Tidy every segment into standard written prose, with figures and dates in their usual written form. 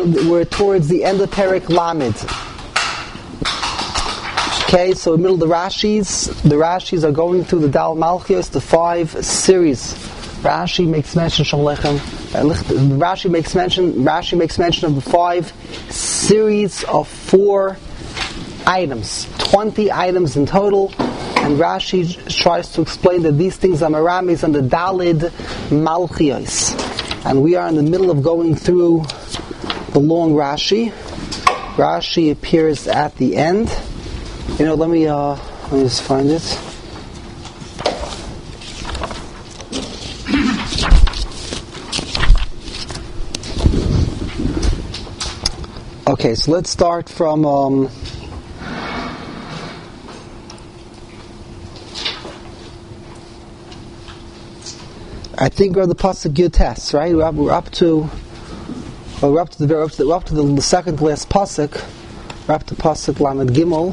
we're towards the end of Perek Lamed. Okay, so in the middle of the Rashis are going through the Dal Malchios, the 5 series. Rashi makes mention Rashi makes mention of the 5 series of 4 items, 20 items in total, and Rashi tries to explain that these things are Maramis and the Dalid Malchios. And we are in the middle of going through the long Rashi. Rashi appears at the end. Let me just find it. Okay, so let's start from I think we're the pasuk Yutes, right? We're up to the second to last pasuk. We're up to pasuk Lamed Gimel.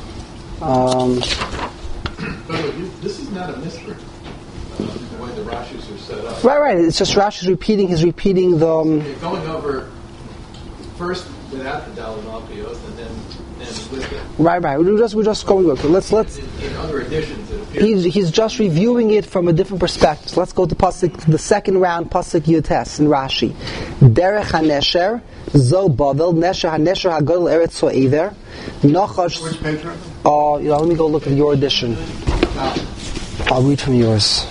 This is not a mystery. The way the Rashis are set up. Right. It's just Rashi's repeating. He's repeating the. You're going over first without the Daled Malchios, and then with it. Right. We're just going. Okay, let's. In other editions, it appears. He's just reviewing it from a different perspective. So let's go to pasuk, the second round, pasuk Yutes in Rashi. Derech hanesher zo bavel nesher hanesher hagadol eretz so'ever nachash. Which page? Let me go look at your edition. I'll read from yours.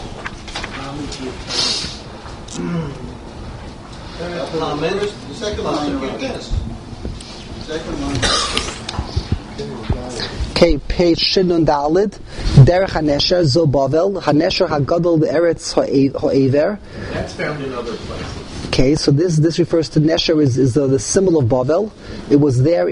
The second line. Okay, page Shinun Dalid. Derech hanesher zo bavel hanesher hagadol eretz ha'ever. That's found in other places. Okay, so this refers to Nesher is the symbol of Bavel. It was their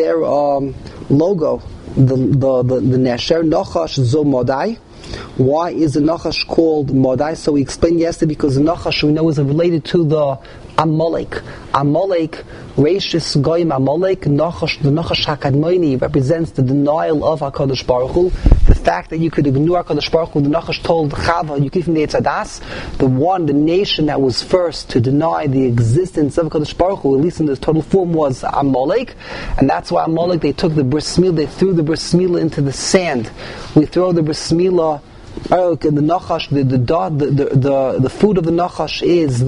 logo. The Nesher Nachash zo Modai. Why is the Nachash called Modai? So we explained yesterday because the Nachash we know is related to the Amalek. Amalek, Reishis Goyim Amalek, Nachash, the Nachash HaKadmoni represents the denial of HaKadosh Baruch Hu. The fact that you could ignore HaKadosh Baruch Hu. The Nachash told Chava, you keep from the Eitzadas, the nation that was first to deny the existence of HaKadosh Baruch Hu, at least in the total form, was Amalek. And that's why Amalek, they took the bris milah, they threw the bris milah into the sand. We throw the bris milah. The Nachash, the food of the Nachash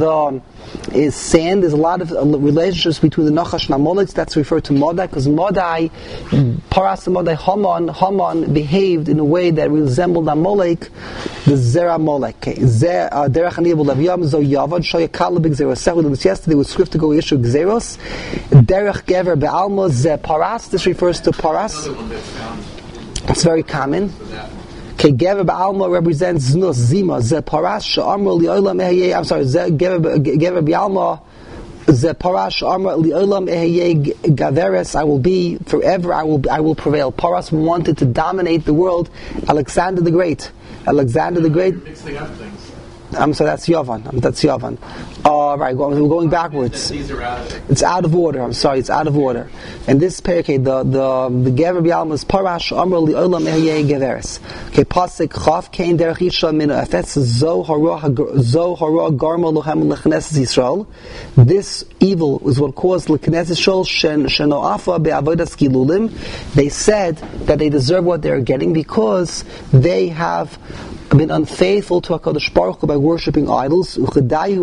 is sand. There's a lot of relationships between the Nachash and Amalek. That's referred to Modai, because Modai, Paras and Modai, Haman behaved in a way that resembled Amalek, the Zera Amalek. Derech Haniyah B'Levyam Zo Yavad Shoya Kalabik Zeros. Several of us yesterday was swift to go issue Zeros. Derech Gever Be'alma Ze Paras. This refers to Paras. It's very common. Okay, Gever B'Alma represents Znus, Zima, Ze Parash, She'amr Li'olam Eheyeh, Gever B'Alma, Ze Parash, She'amr Li'olam Eheyeh Gaveres, I will be forever, I will prevail. Paras wanted to dominate the world. Alexander the Great. You're mixing up things. That's Yavan. Right, we're going backwards. It's out of order. It's out of order. And this parakeh, the Gever B'Alma is Parash Amr Li'olam Eheyeh Geveres. Okay, Pasik Chav Kain Derech Isha Min Afetz Zo Hara Garma Lohem L'Knesset Yisrael. This evil is what caused L'Knesset Yisrael Shenoafa Be'avodas Gilulim. They said that they deserve what they're getting because they have been unfaithful to HaKadosh Baruch Hu by worshipping idols. And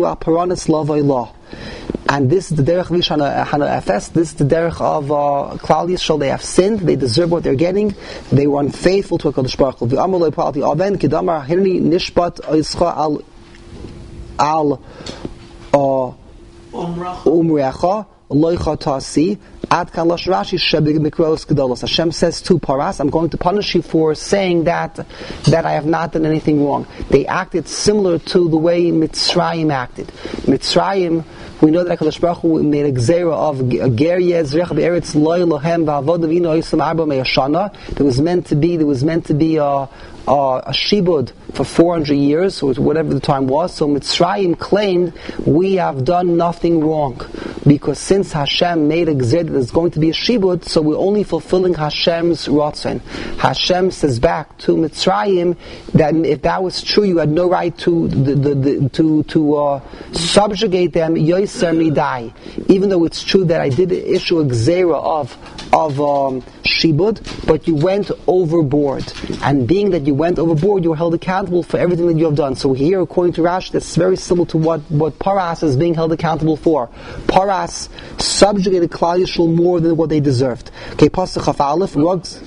this is the derech Hana Efes. This is the derech of Klal Yisrael. They have sinned. They deserve what they're getting. They were unfaithful to HaKadosh Baruch Hu. V'amalei Palti Aven Kedamar Hirni Nishbat Oischa Al Umrecha Loicha Tasi. Hashem says to Paras, I'm going to punish you for saying that I have not done anything wrong. They acted similar to the way Mitzrayim acted. Mitzrayim, we know that HaKadosh Baruch Hu made a gzera of Ger Yezrech Be'eretz Lo Elohem V'Avod Avinu Yisam Arba Me'ashana. There was meant to be a shibud for 400 years, or whatever the time was. So Mitzrayim claimed, we have done nothing wrong, because since Hashem made a gzir that there's going to be a shibud, so we're only fulfilling Hashem's ratzon. Hashem says back to Mitzrayim that if that was true, you had no right to subjugate them yoser midai. Even though it's true that I did issue a gzera of shibud, but you went overboard. And being that you went overboard, you were held accountable for everything that you have done. So here, according to Rashi, that's very similar to what Paras is being held accountable for. Paras subjugated Klal Yisrael more than what they deserved. Okay, Pasuk Chaf Aleph, Rugs.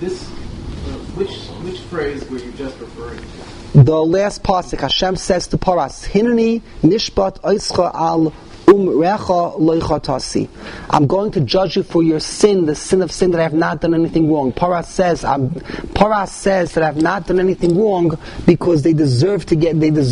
Which phrase were you just referring to? The last pasuk, Hashem says to Paras, Hinani nishpat oischa al recha loichatasi. I'm going to judge you for your sin, the sin of sin, that I have not done anything wrong. Paras says that I have not done anything wrong because they deserve to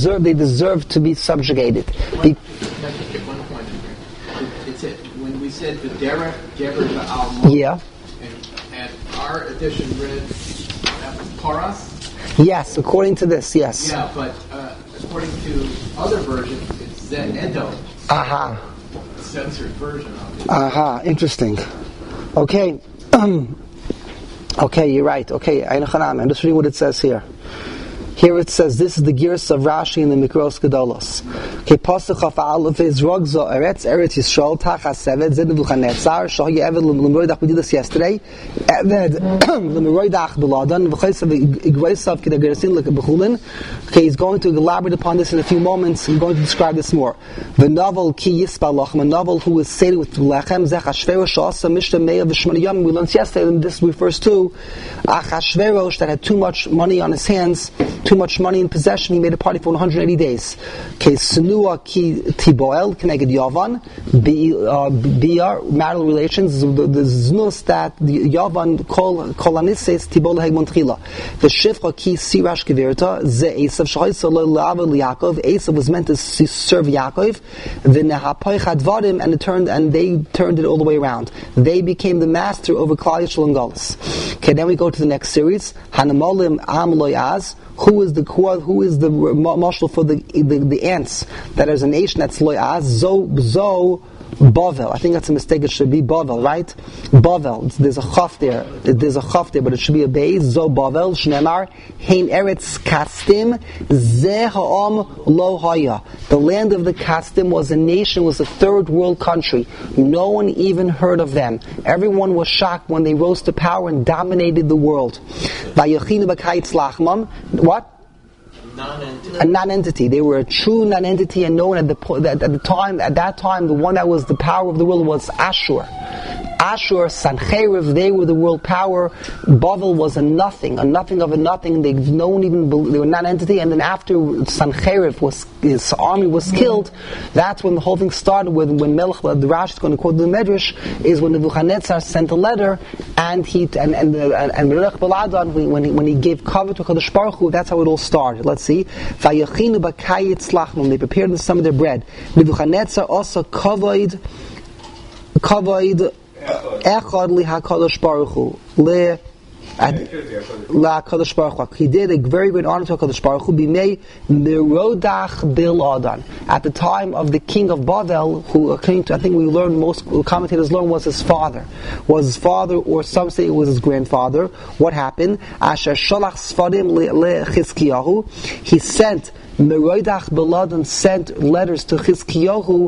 be subjugated. One point. It's it. When we said the derech gever ba'al, yeah, and our edition read that was Paras. Yes, according to this, yes. Yeah, but according to other versions, it's Zed Edo. Aha. Censored version of it. Aha, interesting. Okay. Okay, you're right. Okay, I'm just reading what it says here. Here it says, this is the gears of Rashi in the Mikros Gedolos. Okay, Pasuk Chaf Aleph is Rogzo Eretz Yisrael Tachas Seved Zed Nebuchadnezzar Shohi Eved L'Meroidach. We did this yesterday. Eved L'Meroidach B'Ladan V'Chaysav Igvaysav K'Dagerasin L'Kebechulin. Okay, he's going to elaborate upon this in a few moments. He's going to describe this more. The novel Ki Yispa Lachem, a novel who was sated with Lechem Zech Hashverosh Asa Mishta Meir V'Shmani Yom. We learned yesterday, and this refers to Achashverosh that had too much money on his hands, too much money in possession. He made a party for 180 days. Okay, Senua ki tiboel connected Yavan, br marital relations. The znus that the Yavan kolanises tiboel hegmontchila. The shifcha ki sirash gevirta ze Esav shaysa le'lav Yaakov. Esav was meant to serve Yaakov. The nehapoich advarim, and they turned it all the way around. They became the master over Klal Yisrael and Galus. Okay, then we go to the next series. Hanamolim am loyaz. Who is the marshal for the ants? That is a nation that's loyaz. Zo Bavel. I think that's a mistake. It should be Bavel, right? Bavel. There's a chaf there. But it should be a bay. Zo Bavel. Shnemar. Hein Eretz Kastim. Ze Ha'am Lo Haya. The land of the Kastim was a nation, was a third world country. No one even heard of them. Everyone was shocked when they rose to power and dominated the world. Vayachinu b'kayitz lachmam. What? A non-entity. They were a true non-entity, and known at that time, the one that was the power of the world was Ashur. Ashur, Sancheriv, they were the world power. Bavel was a nothing of a nothing. They were non-entity. And then after Sancheriv his army was killed, that's when the whole thing started. When Melech, the Rashi is going to quote the Medrash, is when Nebuchadnezzar sent a letter, and Melech Baladan, when he gave cover to Kadosh Baruch Hu, that's how it all started. Let's see. Vayachinu b'kayitz lachmam. They prepared some of their bread. Nebuchadnezzar also covered Echad li HaKadosh Baruch Hu. LaKadosh Baruch Hu. He did a very great honor to HaKadosh Baruch Hu. Bimei Merodach Biladan. At the time of the king of Bavel, who, according to, I think we learned, most commentators learn, was his father, or some say it was his grandfather. What happened? Asher Shalach Sfarim LeChizkiyahu. He sent Merodach Biladan sent letters to Chizkiyahu,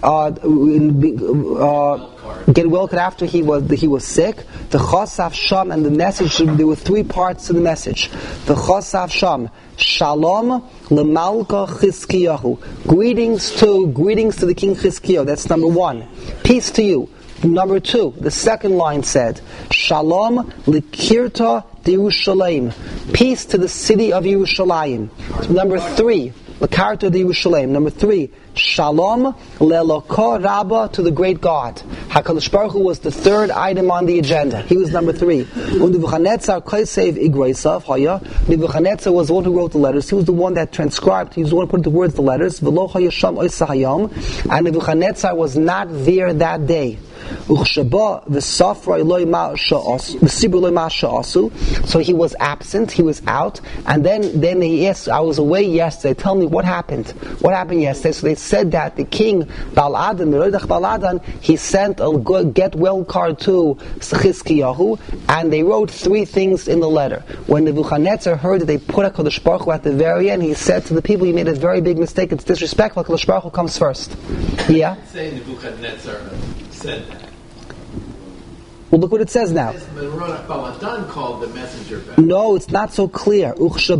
get well after he was sick. The Chosaf Sham, and the message, there were three parts to the message. The Chosaf Sham, Shalom lemalka Chizkiyahu. Greetings to the king Chizkiyahu. That's number one. Peace to you. Number two, the second line said, Shalom likirta Yerushalayim. Peace to the city of Yerushalayim. Number three, Lakarta de Yerushalayim. Number three, Shalom le'elokah Rabba, to the great God. HaKadosh Baruch Hu was the third item on the agenda. He was number three. Nebuchadnezzar Kaisev Igreisav Haya. Nebuchadnezzar was the one who wrote the letters. He was the one that transcribed. He was the one who put the words, the letters. V'lo Hayasham Oisahayom. And Nebuchadnezzar was not there that day. So he was absent, he was out, and then he asked, I was away yesterday, tell me what happened. What happened yesterday? So they said that the king, Baladan, he sent a get well card to Chizkiyahu, and they wrote 3 things in the letter. When Nebuchadnezzar heard that they put HaKadosh Baruch Hu at the very end, he said to the people, you made a very big mistake, it's disrespectful, HaKadosh Baruch Hu comes first. Yeah? Say Nebuchadnezzar said that. Well, look what it says now. Baladan called the messenger back. No, it's not so clear. He was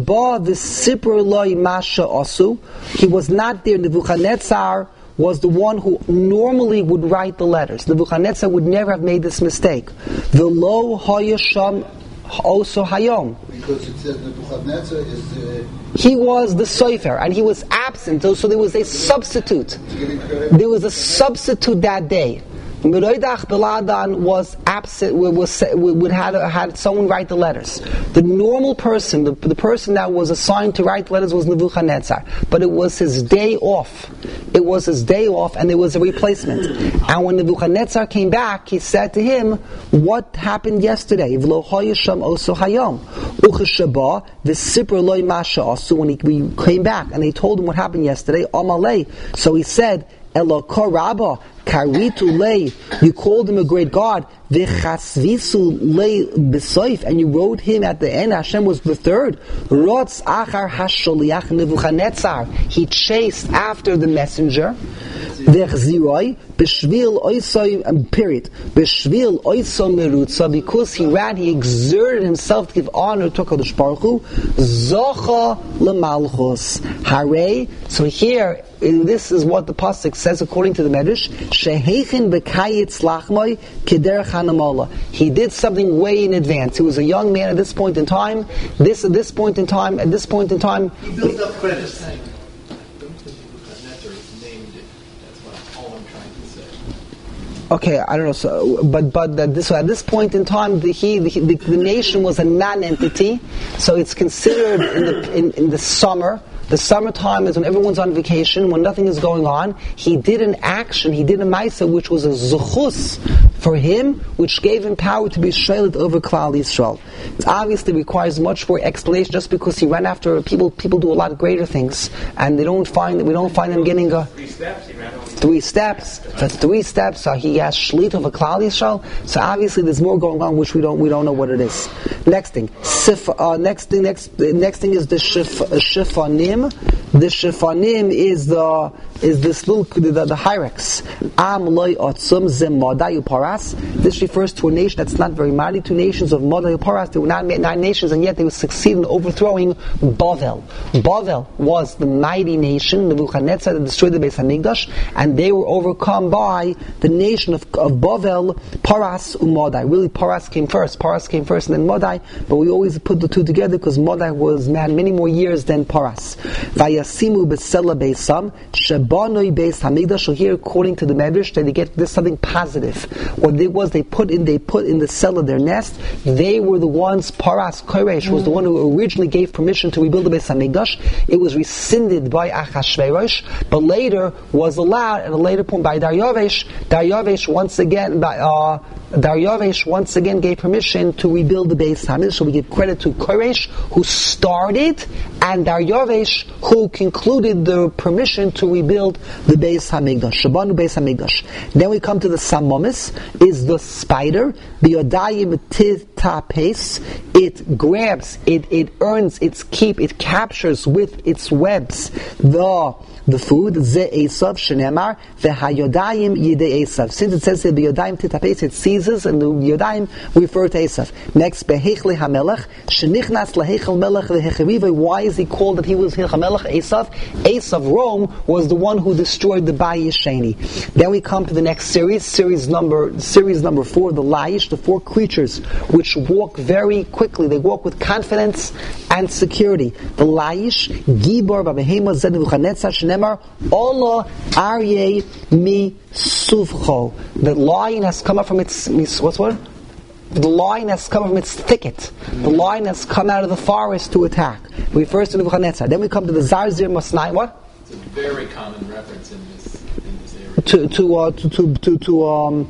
not there. Nebuchadnezzar was the one who normally would write the letters. Nebuchadnezzar would never have made this mistake. V'lo hayasham also hayom. Because it says Nebuchadnezzar is he was the sofer, and he was absent. So there was a substitute. There was a substitute that day. Meroidach Baladan was absent. Had someone write the letters. The normal person, the person that was assigned to write letters, was Nebuchadnezzar. But it was his day off. It was his day off, and there was a replacement. And when Nebuchadnezzar came back, he said to him, "What happened yesterday?" When he came back, and they told him what happened yesterday. So he said, Elokor Rabba, Karitu Lei, you called him a great God, V'chasvisu Lei B'soif, and you wrote him at the end, Hashem was the third. Rotz Achar Hasholiach Nebuchadnezzar, he chased after the messenger, V'chziroi, B'shvil Oisoi, period, B'shvil Oisoi Merutza, because he ran, he exerted himself to give honor to HaKadosh Baruch Hu, Zocha L'malchus, Hare, so here, and this is what the pasuk says according to the Medrash. Shehechin bekayitz lachmoi kederech hanamola. He did something way in advance. He was a young man at this point in time. At this point in time. He built up credit. Nebuchadnezzar named it. That's all I'm trying to say. Okay, I don't know. So, but at this point in time, the nation was a non-entity. So it's considered in the summer. The summertime is when everyone's on vacation, when nothing is going on. He did an action, he did a ma'aseh, which was a zuchus for him, which gave him power to be shaylet over Klal Yisrael. It obviously requires much more explanation. Just because he ran after people do a lot of greater things, and we don't find them getting 3 steps. He ran over 3 steps. That's 3 steps. So he has shlit over Klal Yisrael. So obviously there's more going on, which we don't know what it is. Next thing is the shifanim. The shifanim is this little the hyrex. Am loy otzum zem modayu paras. This refers to a nation that's not very mighty. 2 nations of modayu paras. They were not 9 nations, and yet they would succeed in overthrowing Bavel. Bavel was the mighty nation. Nebuchadnezzar that destroyed the Beis Hamikdash, and they were overcome by the nation of Bavel, Paras Umodai. Really, Paras came first, and then Modai. But we always put the 2 together because Modai had many more years than Paras. Vayasimu besela beisam shebanoi beis hamikdash. So here, according to the Medrash, they get this something positive. What it was, they put in the cell of their nest. They were the ones. Paras Koresh was the one who originally gave permission to rebuild the Beis Hamikdash. It was rescinded by Achashverosh, but later was allowed at a later point by Daryavesh. Daryavesh once again gave permission to rebuild the Beis Hamikdash. So we give credit to Koresh, who started, and Daryavesh, who concluded the permission to rebuild the Beis Hamikdash. Shabanu Beis Hamikdash. Then we come to the Samomis, is the spider. The Yodayim Titapes. It grabs, it earns its keep, it captures with its webs the food. Ze Esav shenemar v'hayodayim yidei Esav. Since it says the Yodayim Titapes, it seizes, and the Yodayim refer to Esav. Next, behechli hamelech shenichnas lahechel melech v'hecheriva. Why is he called that he was Hamelech Esav? Esav, Rome, was the one who destroyed the Bayis Sheni. Then we come to the next series number 4, the Laish, the 4 creatures which walk very quickly. They walk with confidence and security. The Laish, Gibor Babehema Zed Nebuchadnezzar Shnemar Allah Aryeh Mi Suvcho. The lion has come up from its The lion has come from its thicket. The lion has come out of the forest to attack. It refers to Nebuchadnezzar. Then we come to the Zarzir Masnai. What? It's a very common reference in this area.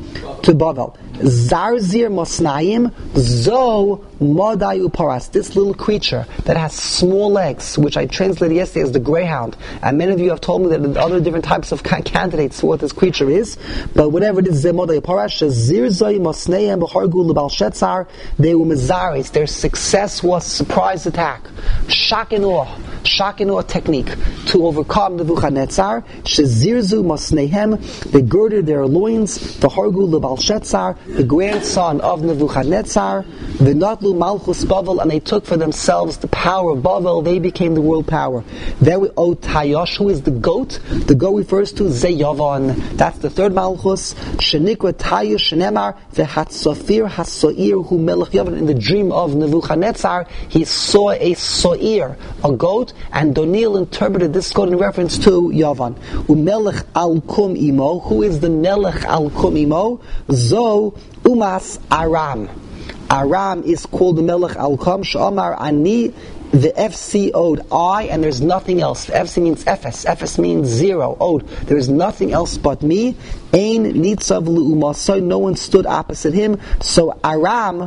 to Bavel. Zarzir Mosnaim Zo Modai Uparas. This little creature that has small legs, which I translated yesterday as the greyhound. And many of you have told me that there are other different types of candidates for what this creature is. But whatever it is, Modai Uparas, Zirzoi Mosnaim B'Hargu L'Bal Shetzar, they were Mazaris. Their success was surprise attack. Shock and awe technique to overcome Nebuchadnezzar. Shezirzu Mosnehem, they girded their loins. The Hargu L'Bal Shetzar, the grandson of Nebuchadnezzar. The Natlu Malchus Bavel, and they took for themselves the power of Bavel. They became the world power. There we Tayosh, who is the goat. The goat refers to Zeyavan. That's the third Malchus. Shenikra Tayosh Shenemar Vehatzofir Hasoir Hu Melech Yavan. In the dream of Nebuchadnezzar, he saw a soir, a goat, and Doniel interpreted this goat in reference to Yavan. Umelech al kum imo. Who is the Melech al kum imo? Zo umas Aram. Aram is called the Melech al kum. Sh'amar ani the FC ode I, and there's nothing else. FC means Ephes. Ephes means zero. Ode. There is nothing else but me. Ein nitzav lu'umasai. No one stood opposite him. So Aram,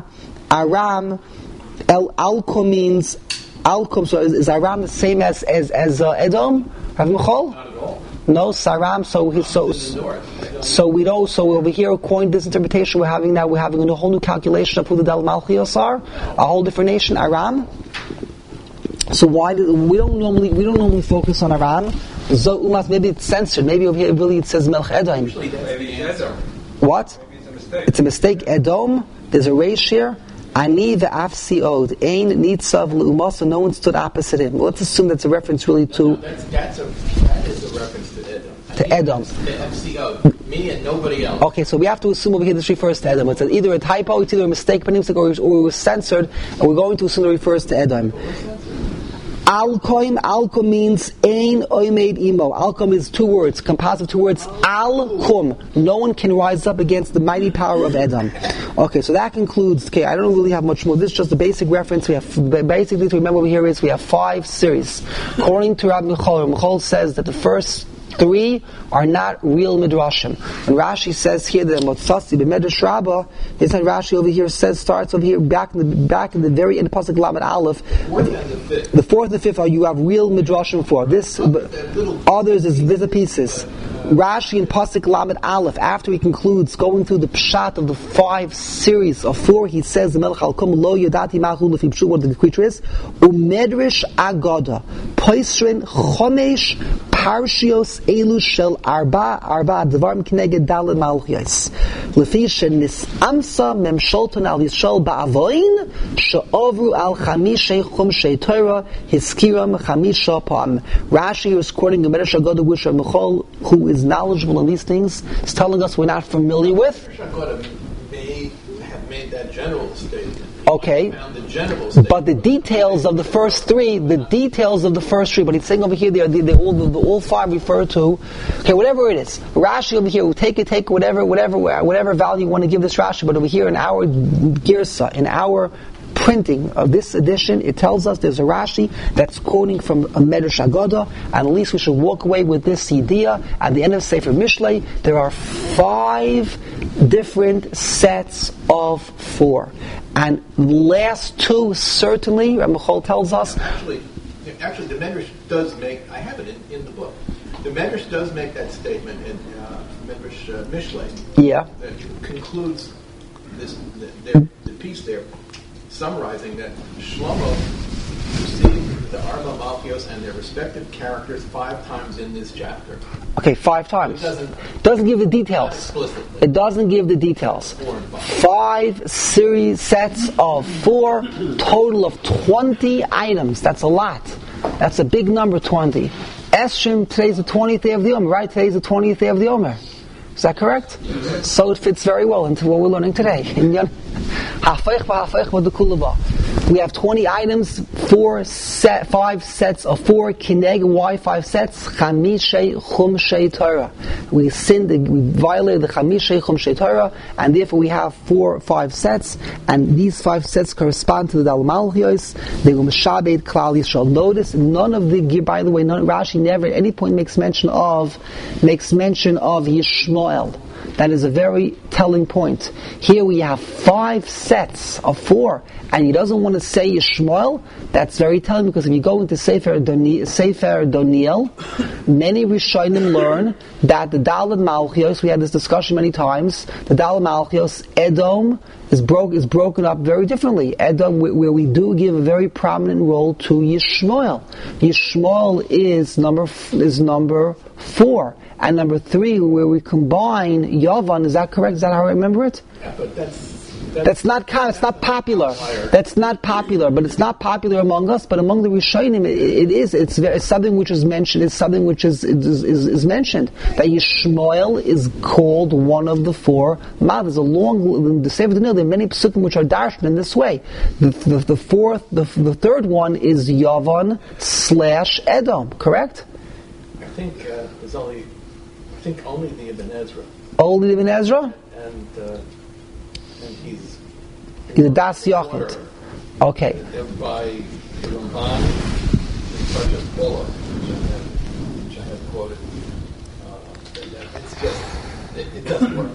Alkum means Alkum. So is Aram the same as Edom? Rav Michal? Not at all. No, Saram. So we know. So over here, according to this interpretation we're having now, we're having a whole new calculation of who the Dal Malchios are. A whole different nation, Aram. So why we don't normally focus on Aram? So maybe it's censored. Maybe over here really it says Melch Edom. Maybe Edom. What? Maybe it's a mistake. It's a mistake. Edom. There's a resh here. Ani ve'afsi od. Ein nitzav l'umah. So no one stood opposite him. Let's assume that's a reference really to. That is a reference to Edom. To Edom. The FCO. Me and nobody else. Okay, so we have to assume over here this refers to Edom. It's either a typo, it's either a mistake, or it was censored, and we're going to assume it refers to Edom. Alkom means ein oimed imo. Alkom is two words, composite of two words. Alkom. No one can rise up against the mighty power of Edom. Okay, so that concludes. Okay, I don't really have much more. This is just a basic reference. We have basically to remember over here is we have 5 series. According to Rabbi Michal says that the first 3 are not real midrashim. And Rashi says here that Motzasi b'Medrash Rabbah, this is Rashi over here starts over here back in the very end of Pasuk Lamed Aleph. The 4th and the 5th are you have real midrashim for. This others is little pieces. Rashi in Pasuk Lamed Aleph, after he concludes going through the pshat of the 5 series of 4, he says the Melech Alkom lo yodati machu lefi pshu, what the creature is. Umedrash Agada Poisrin Chomesh Parshios Elu Shel Arba Dvarim Kneged Daled Malchios Lefi Shenis Amsa Memsholton Al Yisrael Ba'avoin She'ovru Al Chamishei Chumshei Torah Hiskiram Chamisha Pam. Rashi is quoting the Medrash Agada, which Rav Michal, who is knowledgeable in these things, is telling us we're not familiar with. May have made that general statement. Okay, but the details of the first 3, but he's saying over here, they all 5 refer to, okay, whatever it is. Rashi over here, we'll take whatever value you want to give this Rashi, but over here in our Girsa, in our printing of this edition, it tells us there's a Rashi that's quoting from a Medrash Agada, and at least we should walk away with this idea. At the end of Sefer Mishlei, there are 5 different sets of 4. And the last 2, certainly, Rabbi Michal tells us. Actually, the Medrash does make, I have it in the book, the Medrash does make that statement in Medrash Mishlei. Yeah. That concludes the piece there, summarizing that Shlomo received the Arba Malchios and their respective characters 5 times in this chapter. Okay, 5 times. It doesn't give the details. It doesn't give the details. 5 series sets of 4, total of 20 items. That's a lot. That's a big number, 20. Esrim, today's the 20th day of the Omer, right? Today's the 20th day of the Omer. Is that correct? So it fits very well into what we're learning today. We have 20 items, 5 sets of 4 kineg. Why 5 sets? Chamishei chumshei Torah. We violated the Chamishei chumshei Torah, and therefore we have 5 sets, and these 5 sets correspond to the Dal Malchios. They were Meshabed Klal Yisrael. Notice Rashi never at any point makes mention of Yishmael. That is a very telling point. Here we have 5 sets of 4, and he doesn't want to say Yishmael. That's very telling, because if you go into Sefer Doniel, many Rishonim learn that the Daled Malchios, we had this discussion many times, the Daled Malchios, Edom is broken up very differently. Edom, where we do give a very prominent role to Yishmael. Yishmael is number 4. And number 3, where we combine Yavan, is that correct? Is that how I remember it? Yeah, but that's not popular. That's not popular, but it's not popular among us. But among the Rishonim, it is. It's something which is mentioned. It's something which is mentioned, that Yishmael is called one of the 4 mothers. There's a long the Sefer Daniel. There are many psukim which are darshan in this way. The 3rd one is Yavan / Edom. Correct? I think there's only the Ibn Ezra. Only Ibn Ezra? And he's the Das Yochid. Okay. By the Ramban, such as Bullock, which I have quoted. It's just, it doesn't work.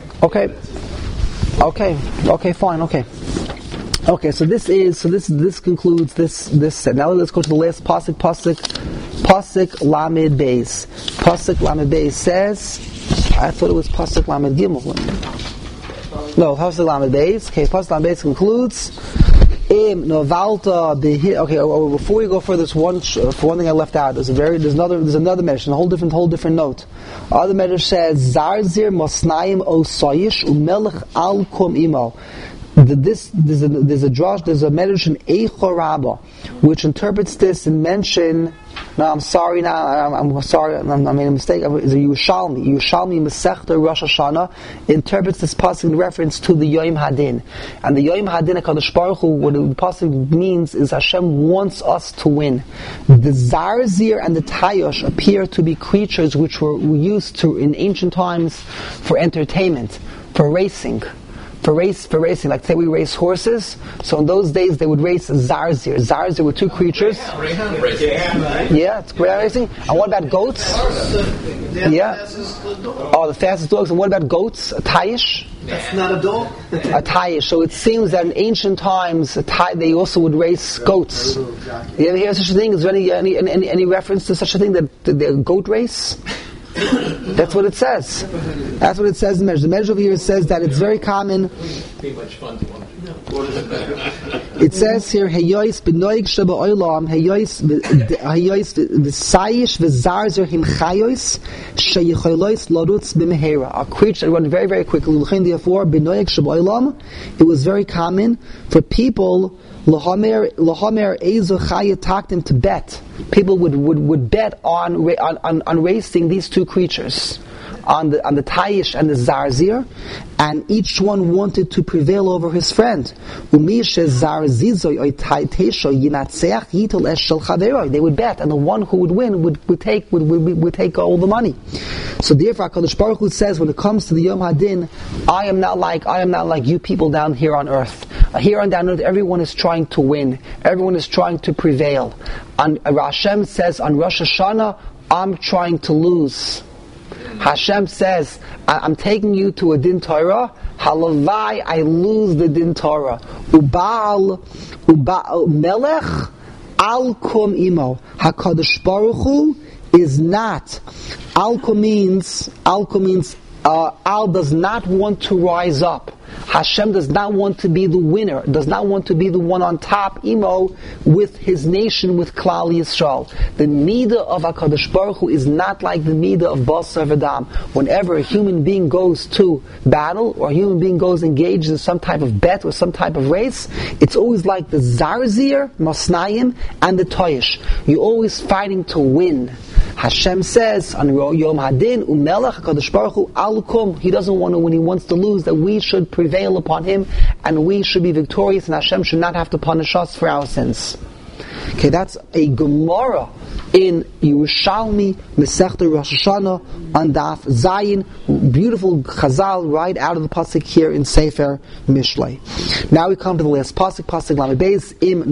Okay, fine, okay. Okay, so this concludes this set. Now let's go to the last pasuk Lamed Beis. Pasuk Lamed Beis says, I thought it was pasuk Lamed Gimel. No, pasuk Lamed Beis. Okay, pasuk Lamed Beis concludes. Okay, before we go further, one thing I left out. There's another medrash, a whole different note. Other medrash says, Zarzir Mosnaim Osayish Umelech Al Kum Imo. There's a medrash in Eicha Rabbah which interprets this and mention. No, I'm sorry. I made a mistake. It's a Yerushalmi Masechta Rosh Hashanah interprets this pasuk in reference to the Yom Hadin, and the Yom Hadin HaKadosh Baruch Hu, what the pasuk means is Hashem wants us to win. The Zarzir and the Tayosh appear to be creatures which were used to in ancient times for entertainment, for racing. For racing, like say we race horses. So in those days they would race Zarzir. Zarzir were 2 creatures. Greyhound racing. Yeah, it's greyhound racing. And what about goats? Yeah. Oh, the fastest dogs. And what about goats? A tayish? That's not a dog. A tayish. So it seems that in ancient times they also would race goats. You ever hear such a thing? Is there any reference to such a thing, that the goat race? That's what it says. That's what it says in the Medrash. The Medrash over here says that it's very common. Be much fun to watch. It says here, Heyois b'noig sheba oilam, Heyois v'sayish v'zarzer him chayois, sheyicholos lorutz b'mehera. A creature that run very, very quickly. Therefore, b'noig sheba oilam, it was very common for people, Lahamer ezo chaya taktim, to bet. People would bet on racing these 2 creatures, on the Tayish and the Zarzir, and each one wanted to prevail over his friend. They would bet, and the one who would win would take all the money. So therefore, HaKadosh Baruch Hu says, when it comes to the Yom Hadin, I am not like you people down here on earth. Here on down earth, everyone is trying to win. Everyone is trying to prevail. And Hashem says on Rosh Hashanah, I'm trying to lose. Hashem says, I'm taking you to a din Torah. Halavai, I lose the din Torah. Ubal melech al kum imo. HaKadosh Baruch Hu is not. Al means Al does not want to rise up. Hashem does not want to be the winner, does not want to be the one on top, Imo, with his nation, with Klal Yisrael. The Midah of HaKadosh Baruch Hu is not like the Midah of Basar V'Dam. Whenever a human being goes to battle, or a human being goes engaged in some type of bet or some type of race, it's always like the Zarzir, Mosnayim, and the Toyish. You're always fighting to win. Hashem says on Yom Hadin, Umelech HaKadosh Baruch Hu Al-Kum. He doesn't want to, when he wants to lose, that we should prevail upon him, and we should be victorious, and Hashem should not have to punish us for our sins. Okay, that's a Gemara in Yerushalmi, Masechta Rosh Hashanah, on Daf Zayin. Beautiful Chazal right out of the pasuk here in Sefer Mishlei. Now we come to the last pasuk Lamed Beis, Im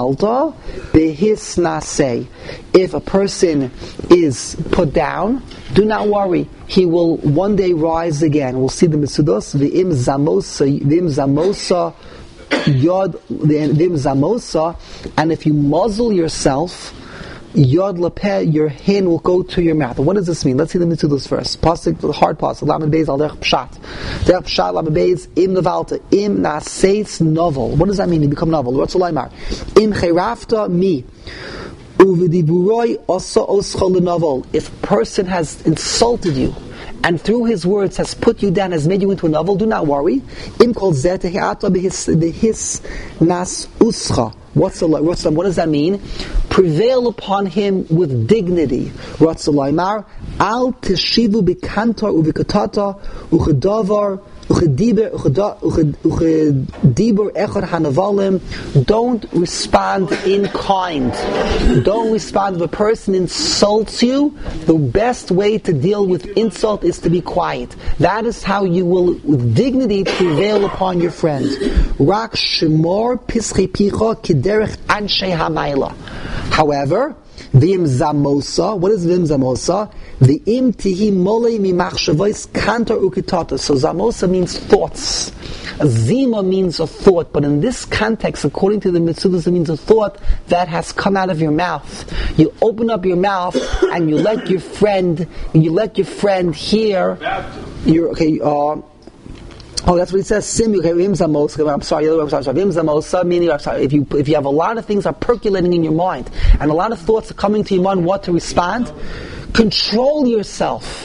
Novalta Behisnasei. If a person is put down, Do not worry. He will one day rise again. We'll see the Mitzudos. V'im zamosa yod. V'im zamosa. And if you muzzle yourself, yod lepeh, your hand will go to your mouth. What does this mean? Let's see the Mitzudos first. Pasuk, the hard pasuk. Lamed beis al derech pshat. Derech pshat lamed beis im nevalta im naseis novel. What does that mean? You become novel. What's the limar? Im cherafta mi. If a person has insulted you and through his words has put you down, has made you into a novel, do not worry. What does that mean? Prevail upon him with dignity. Al teshivu bikantar uvikatata uchedavar. Don't respond in kind. Don't respond if a person insults you. The best way to deal with insult is to be quiet. That is how you will, with dignity, prevail upon your friend. Rak shemor pischi picha kiderech anshe hamayla. However, V'im zamosa. What is v'im zamosa? V'im tihi molei mimachshavos kantor ukitata. So zamosa means thoughts. A zima means a thought, but in this context, according to the Mitzudos, it means a thought that has come out of your mouth. You open up your mouth and you let your friend hear. You're okay. That's what he says. Sim, I'm sorry. Meaning, if you have a lot of things are percolating in your mind, and a lot of thoughts are coming to your mind, what to respond, control yourself.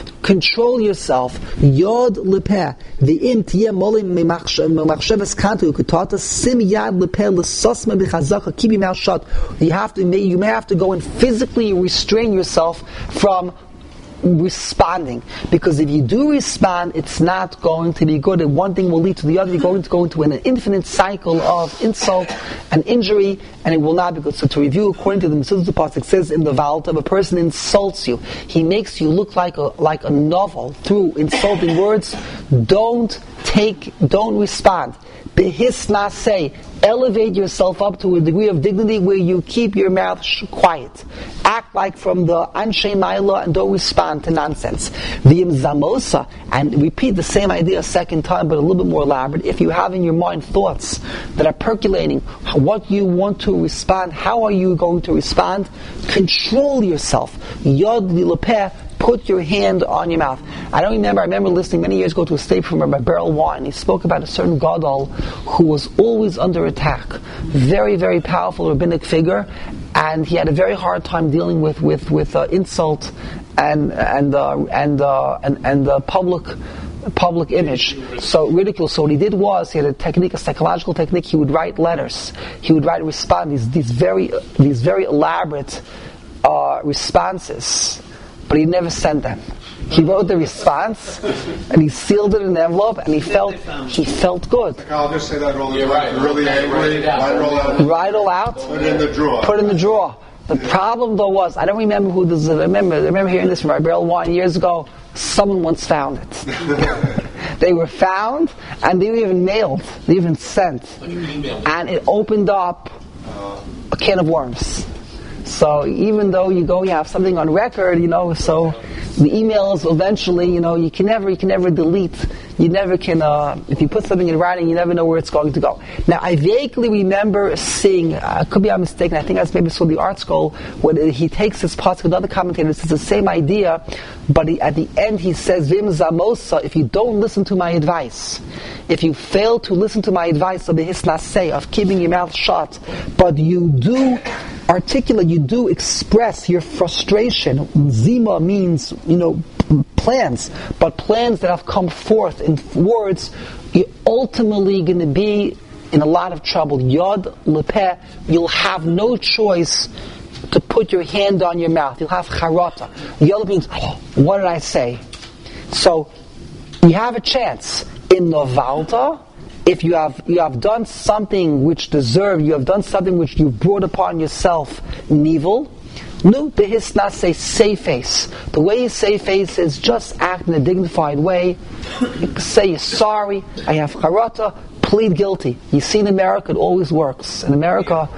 Yod lepeh. V'im tiyeh molim memachshavas kantu ukutata sim yad lepeh l'sosma b'chazaka. Keep your mouth shut. You may have to go and physically restrain yourself from responding, because if you do respond, it's not going to be good, and one thing will lead to the other. You're going to go into an infinite cycle of insult and injury, and it will not be good. So to review, according to the Mitzudos pasuk, it says in the Valta, if a person insults you, he makes you look like a novel through insulting words, don't respond. Behisna say, elevate yourself up to a degree of dignity where you keep your mouth quiet. Act like from the Anshe Maila and don't respond to nonsense. V'im zamosa, and repeat the same idea a second time, but a little bit more elaborate. If you have in your mind thoughts that are percolating, what you want to respond, how are you going to respond? Control yourself. Yod lilepeh. Put your hand on your mouth. I remember listening many years ago to a statement from Rabbi Beryl Wein. He spoke about a certain gadol who was always under attack. Very, very powerful rabbinic figure, and he had a very hard time dealing with insult and public image. So ridicule. So what he did was, he had a psychological technique. He would write letters. He would respond these very elaborate responses. But he never sent them. He wrote the response, and he sealed it in an envelope, and he felt good. I'll just say that all the time. Right. Really angry, write all out. Put it in the drawer. The problem though was, I don't remember who this is. I remember hearing this from Rabbi Beryl Wein years ago. Someone once found it. They were found, and they were even mailed. They even sent. And it opened up a can of worms. So even though you have something on record, so the emails eventually, you can never delete. You never can, if you put something in writing, you never know where it's going to go. Now, I vaguely remember seeing, could be I'm mistaken, I think I maybe saw the Art Scroll, when he takes his pasuk, another commentator says the same idea, but at the end he says, Vim zamosa, if you don't listen to my advice, if you fail to listen to my advice of the hisnaseh, of keeping your mouth shut, but you do articulate, you do express your frustration. Zima means, plans, but plans that have come forth in words, you're ultimately going to be in a lot of trouble. Yod lepeh, you'll have no choice to put your hand on your mouth. You'll have charata. Yod means, what did I say? So, you have a chance. In Novalta, if you have done something which you have done something which you brought upon yourself, nivel. No, behisna say save face. The way you save face is just act in a dignified way. Say you're sorry, I have charata, plead guilty. You see in America it always works. In America,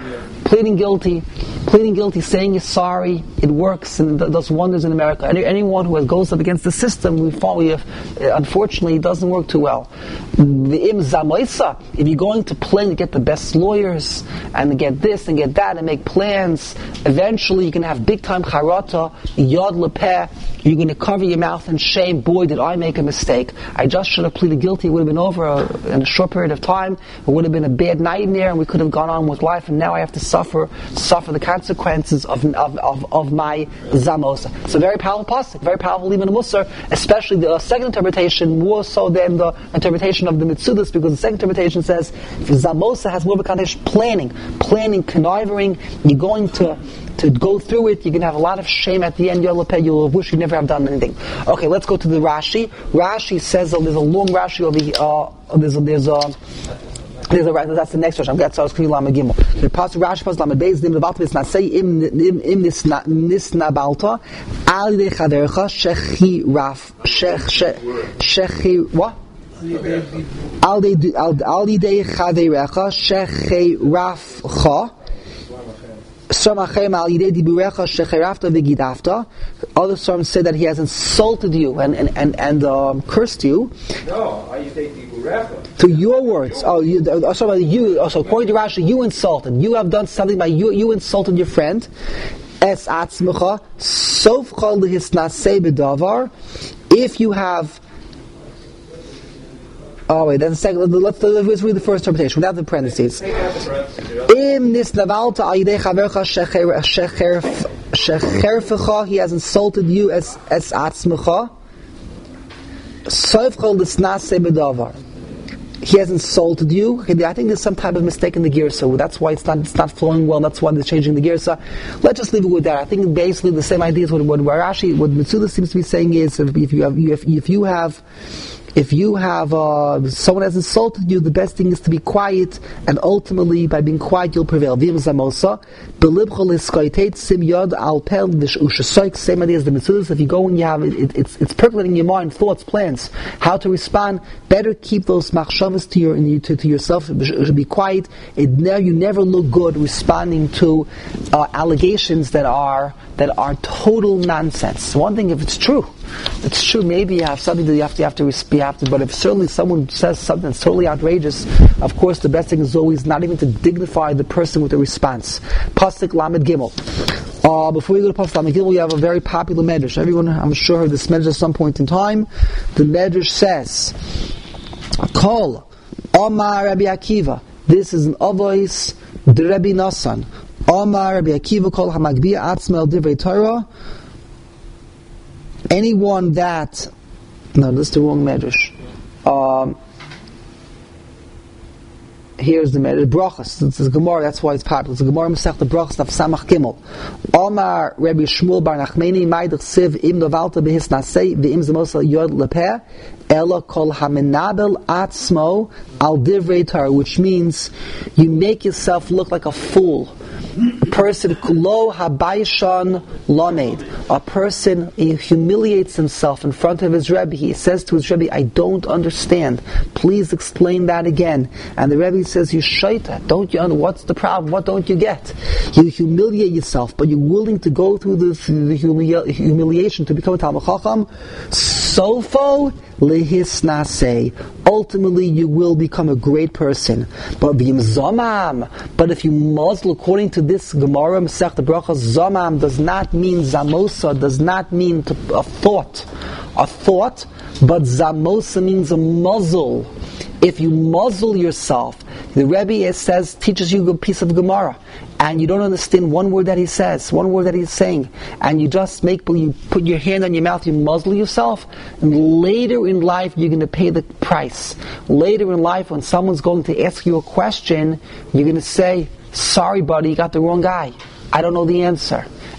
pleading guilty, saying you're sorry, it works and does wonders in America. Anyone who goes up against the system, unfortunately, it doesn't work too well. If you're going to plan to get the best lawyers and get this and get that and make plans, eventually you're going to have big time charata, yod lepeh. You're going to cover your mouth in shame. Boy, did I make a mistake. I just should have pleaded guilty. It would have been over in a short period of time. It would have been a bad nightmare, and we could have gone on with life. And now I have to suffer the consequences of my zamosa. It's a very powerful pasuk, very powerful even in Musar, especially the second interpretation, more so than the interpretation of the Mitzudas, because the second interpretation says if zamosa has more of a connotation, planning, conniving. You're going to go through it, you're going to have a lot of shame at the end. You'll wish you never have done anything. Okay, let's go to the Rashi. Rashi says there's a long Rashi over here. That's the next Rashi. I'm going to start with Lamed Gimel. The pasuk Rashi pasuk Lamed Beis Dim Lebalta Nisnasei Im Nisnabalta Al Yidei Chaverecha Shechi Raf Shechi what? Al Yidei Chaverecha Shechi Rafcha. Other Psalms say that he has insulted you and cursed you. To your words. So according to Rashi, you insulted. You have done something by you. You insulted your friend. If you have. Oh wait, that's the second. Let's read the first interpretation without the parentheses. He has insulted you as atzmecha. He has insulted you. Okay, I think there's some type of mistake in the girsa. That's why it's not flowing well. That's why they're changing the girsa. Let's just leave it with that. I think basically the same idea is what Mitzuda seems to be saying is if you have someone has insulted you, the best thing is to be quiet, and ultimately by being quiet you'll prevail. Same idea as the Mitzudas. If you go and you have it's percolating in your mind, thoughts, plans, how to respond. Better keep those machshavas to yourself. You should be quiet. You never look good responding to allegations that are total nonsense. One thing, if it's true, maybe you have something that you have to but if certainly someone says something that's totally outrageous, of course the best thing is always not even to dignify the person with a response. Pasuk Lamed Gimel. Before we go to Pasuk Lamed Gimel, we have a very popular medrash. Everyone, I'm sure, heard this medrash at some point in time. The medrash says, Kol Omar Rabbi Akiva. This is an Avos de Rabbi Nasan. Omar Rabbi Akiva Kol Hamagbiya Atzmel Divrei Torah. Anyone that... No, this is the wrong medrash. Here's the medrash. Brachas. This is Gemara, that's why it's popular. It's Gemara Masech the Brachas of Samach Gimel. Omar Rabbi Shmuel Bar Nachmeni Maidach Siv Im Novalta Behis Nasei V'im Zemosa Yod Lepeh Ela Kol Hamenabel Atzmo Al Divrei Torah, which means you make yourself look like a fool. A person lo habayishan lamed. A person, he humiliates himself in front of his Rebbe. He says to his Rebbe, I don't understand. Please explain that again. And the Rebbe says, you shaita. Don't you understand? What's the problem? What don't you get? You humiliate yourself, but you're willing to go through the humiliation to become a Talmid Chacham. Sofo lehisnasei. Ultimately, you will become a great person. But if you muzzle, according to this Gemara, Masech the Brachas, Zomam does not mean Zamosa, does not mean a thought, but Zamosa means a muzzle. If you muzzle yourself, the Rebbe teaches you a piece of Gemara, and you don't understand one word that he says, one word that he's saying, and you put your hand on your mouth, you muzzle yourself, and later in life you're going to pay the price. Later in life, when someone's going to ask you a question, you're going to say, sorry buddy, you got the wrong guy. I don't know the answer.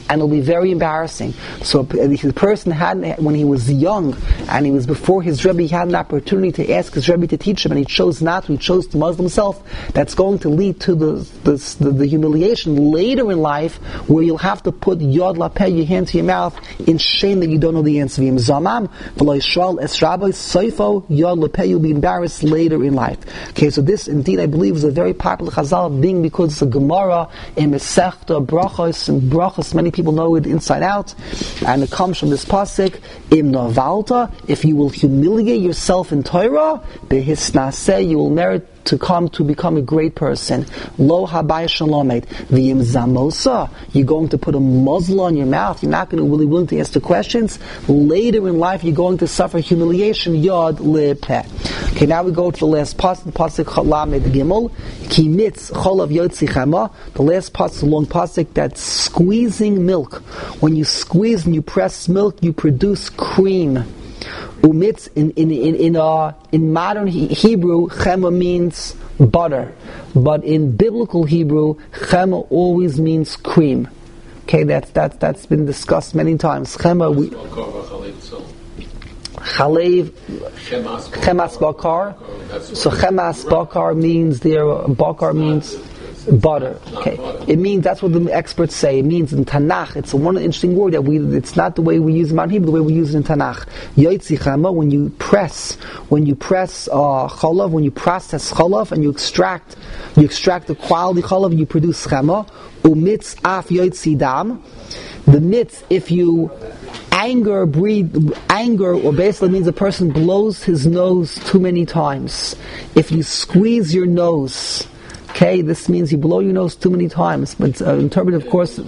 and it'll be very embarrassing. So the person had, when he was young, and he was before his Rebbe, he had an opportunity to ask his Rebbe to teach him, and he chose not to, he chose to muzzle himself. That's going to lead to the humiliation later in life, where you'll have to put Yod Lapeh, your hand to your mouth, in shame that you don't know the answer. Zamam, V'lo Yishral Es Rabbi, Soifo, Yod Lapeh, you'll be embarrassed later in life. Okay, so this indeed, I believe, is a very popular Chazal, being because it's a Gemara in Masechta Brachos, and Brachos, many people know it inside out, and it comes from this pasuk, Im Navalta, if you will humiliate yourself in Torah, Behisnaseh, you will merit to become a great person. Lo habai shalomet. V'im zamosa. You're going to put a muzzle on your mouth. You're not going to be really willing to answer questions. Later in life, you're going to suffer humiliation. Yod lepeh. Okay, now we go to the last pasuk. The pasuk Lamed Gimel. Ki mitz cholav yotzi chama. The last pasuk, the long pasuk, that's squeezing milk. When you squeeze and you press milk, you produce cream. Umitz in modern Hebrew, chema means butter, but in biblical Hebrew, chema always means cream. Okay, that's been discussed many times. Chema, chalev, chemas bakar. So chemas bakar means bakar means butter. Okay, it means, that's what the experts say. It means in Tanakh. It's one interesting word that it's not the way we use it in Hebrew, the way we use it in Tanakh. Yotzi chama, when you press chalav, when you process chalav and you extract the quality chalav, you produce chama. Umitz af yotzi dam. The mitz, if you anger, or basically means a person blows his nose too many times. If you squeeze your nose, okay, this means you blow your nose too many times, but interpreted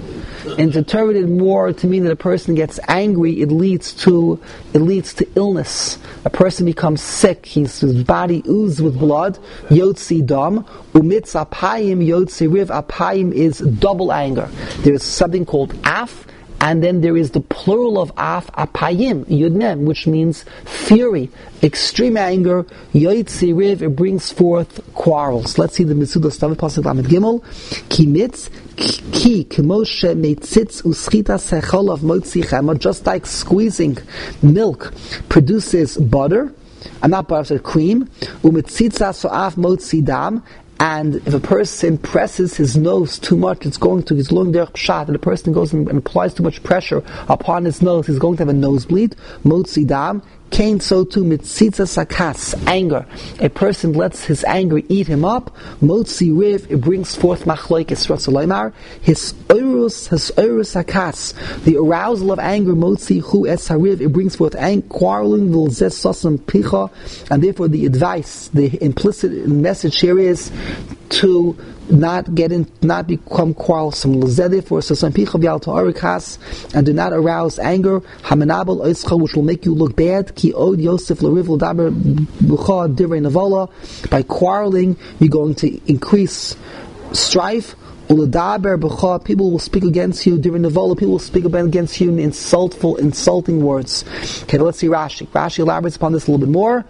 more to mean that a person gets angry. It leads to illness. A person becomes sick. His body oozes with blood. Yotzi dam, umitz apayim yotzi riv. Apayim is double anger. There is something called af, and then there is the plural of af, apayim, yudnem, which means fury, extreme anger. Yotzi riv, it brings forth quarrels. Let's see the Misuda Stavit Pasuk Lamed Gimel. Ki mitz, ki k'moshe meitzitz uschita sechol of motzi chema, just like squeezing milk produces butter, not butter, I said cream. Umetzitza so'af motzi dam. And if a person presses his nose too much, he's going derech pshat, and the person goes and applies too much pressure upon his nose, he's going to have a nosebleed. Motzi dam. Kain, so too, mitzitza sakas, anger. A person lets his anger eat him up. Motzi riv, it brings forth machloikes Ratzalaymar. His oirus sakas, the arousal of anger. Motzi hu es hariv, it brings forth quarreling. V'lzes sasam picha, and therefore the advice, the implicit message here is to not become quarrelsome. Therefore, and do not arouse anger, which will make you look bad. By quarreling, you're going to increase strife. People will speak against you during the vola. People will speak against you in insulting words. Okay, let's see Rashi. Rashi elaborates upon this a little bit more.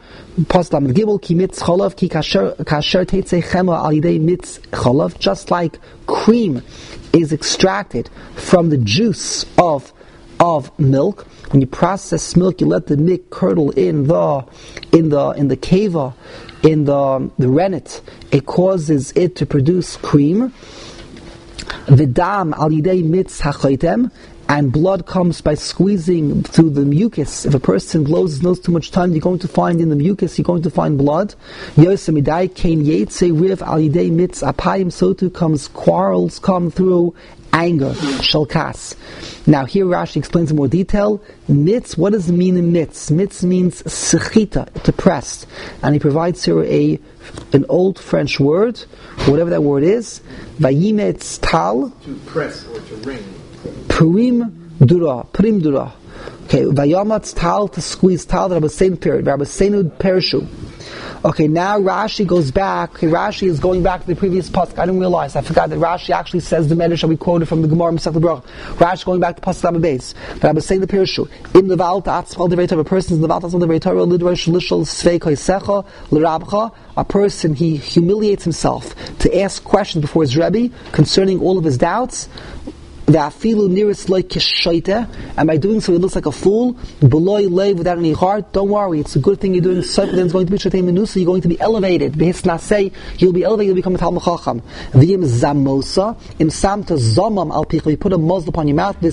Just like cream is extracted from the juice of milk. When you process milk, you let the milk curdle in the keva, in the rennet. It causes it to produce cream. V'dam al yidei mitz hachaytem, and blood comes by squeezing through the mucus. If a person blows his nose too much time, you're going to find in the mucus, you're going to find blood. Yosemidai kain yetze riv al yidei mitz apayim, so too quarrels come through anger, shalkas. Now here Rashi explains in more detail. Mitz, what does it mean in mitz? Mitz means sechita, to press. And he provides here an old French word, whatever that word is. Vayimetz tal. To press or to ring. Prim dura. Okay, vayamatz tal, to squeeze tal, the Rabbeinu period. Rabbeinu perishu. Okay, now Rashi goes back. Okay, Rashi is going back to the previous pasuk. I didn't realize. I forgot that Rashi actually says the medrash that we quoted from the Gemara Masechta Berachos. Rashi going back to pasuk Lamed Beis. But I was saying the Pirshu. In the Valta Atzval Devrei Torah, a person in the Valta Atzval Devrei Torah, Lidrosh Lishol Svei Koisecha L'Rabcha. A person, he humiliates himself to ask questions before his Rebbe concerning all of his doubts. V'afilu nearest like kishaita, and by doing so he looks like a fool. Beloy lay without any heart. Don't worry, it's a good thing you're doing. Then it's going to be shatei menusa. You're going to be elevated. Behisnase, you'll be elevated. You'll become a talmid chacham. V'yim zamosa im samta zomam al picha. You put a muzzle upon your mouth.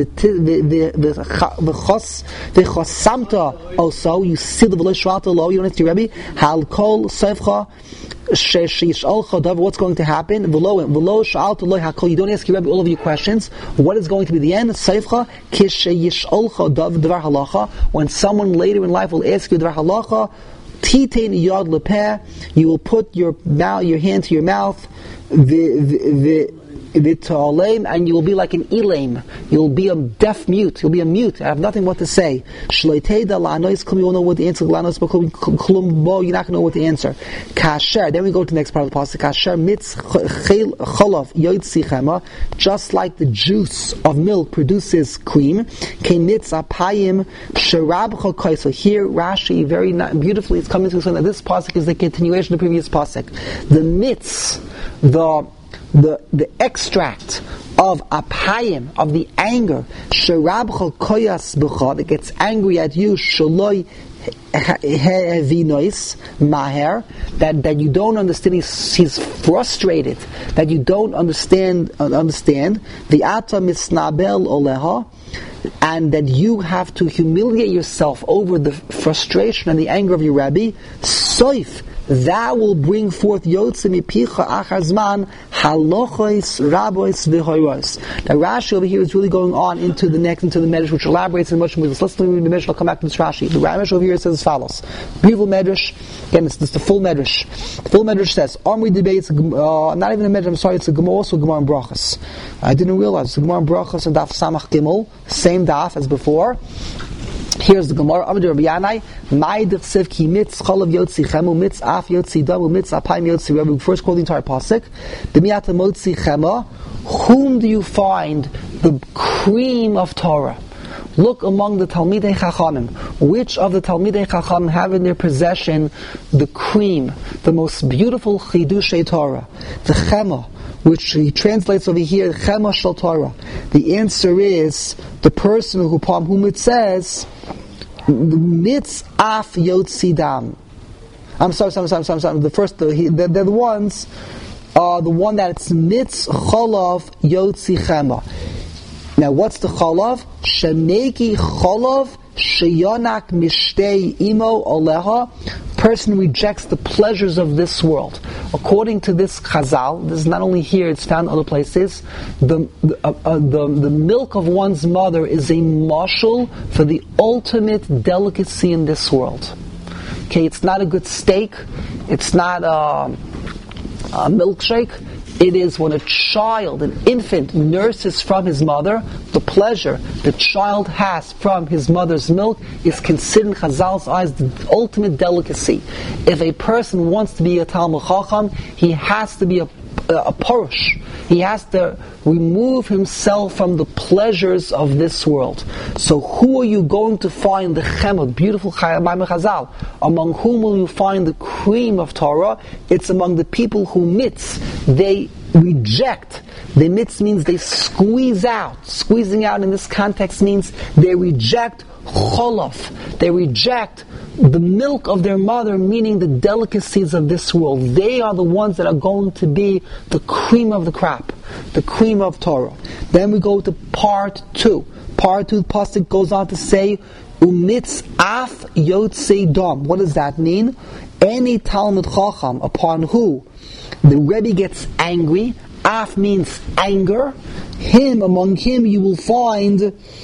V'chosamta also. You see the v'loy shvalta lo. You don't have to Rebbe. Hal kol seifcha. What's going to happen? You don't ask your Rebbe all of your questions. What is going to be the end? When someone later in life will ask you dvar halacha, you will put your hand to your mouth, and you will be like an elam. You'll be a deaf mute. You'll be a mute. I have nothing what to say. You won't know what the answer. You're not going to know what the answer. Kasher. Then we go to the next part of the pasuk. Kasher mitz cholav yotzi chema. Just like the juice of milk produces cream. Ke mitz apayim sherabcha kaiso. Here Rashi very beautifully is coming to explain that this pasuk is the continuation of the previous pasuk. The mitz, the extract of apayim, of the anger, sherabcha koyas b'cha, that gets angry at you, shaloi hevinois maher, that you don't understand. He's frustrated that you don't understand. The ata misnabel oleha, and that you have to humiliate yourself over the frustration and the anger of your Rabbi. Soif. That will bring forth Yotze mipicha achar zman halochos rabois v'horos. Now Rashi over here is really going on into the Medrash, which elaborates in much more. Let's listen to the Medrash. I'll come back to this Rashi. The Ramesh over here says as follows. Beautiful Medrash. Again, this is the full Medrash. The full Medrash says, Omri debates, not even a Medrash, I'm sorry, it's a Gemara, also a Gemara in Brachas. I didn't realize, it's a Gemara in Brachas and Daf Samach Gimel, same Daf as before. Here's the Gemara. Amar Rabbi Yanai, Mai d'chsev ki mitz cholav yotzi chema, mitz af yotzi dam, mitz apayim yotzi reba. We first quote the entire pasuk. B'miata motzi chema. Whom do you find the cream of Torah? Look among the Talmidei Chachamim. Which of the Talmidei Chachamim have in their possession the cream, the most beautiful Chidushei Torah, the Chema, which he translates over here, Chema Shel Torah. The answer is the person upon whom it says, Mitz Af Yotzi Dam. I'm sorry. The first, they're the ones, the one that it's Mitz Cholav Yotzi Chema. Now, what's the cholav? Sheneki cholav sheyonak mishtei imo oleha. Person rejects the pleasures of this world. According to this Chazal, this is not only here; it's found in other places. The milk of one's mother is a mashal for the ultimate delicacy in this world. Okay, it's not a good steak. It's not a milkshake. It is when a child, an infant, nurses from his mother, the pleasure the child has from his mother's milk is considered in Chazal's eyes the ultimate delicacy. If a person wants to be a Talmid Chacham, he has to be a Porush. He has to remove himself from the pleasures of this world. So who are you going to find the Chema, beautiful Chazal? Among whom will you find the cream of Torah? It's among the people who mitz, they reject. The mitz means they squeeze out. Squeezing out in this context means they reject cholof. They reject the milk of their mother, meaning the delicacies of this world. They are the ones that are going to be the cream of the crop, the cream of Torah. Then we go to part 2. Part 2, the pasuk goes on to say, Umitz af yotzei dam. What does that mean? Any Talmid Chacham upon who the Rebbe gets angry, af means anger, among him you will find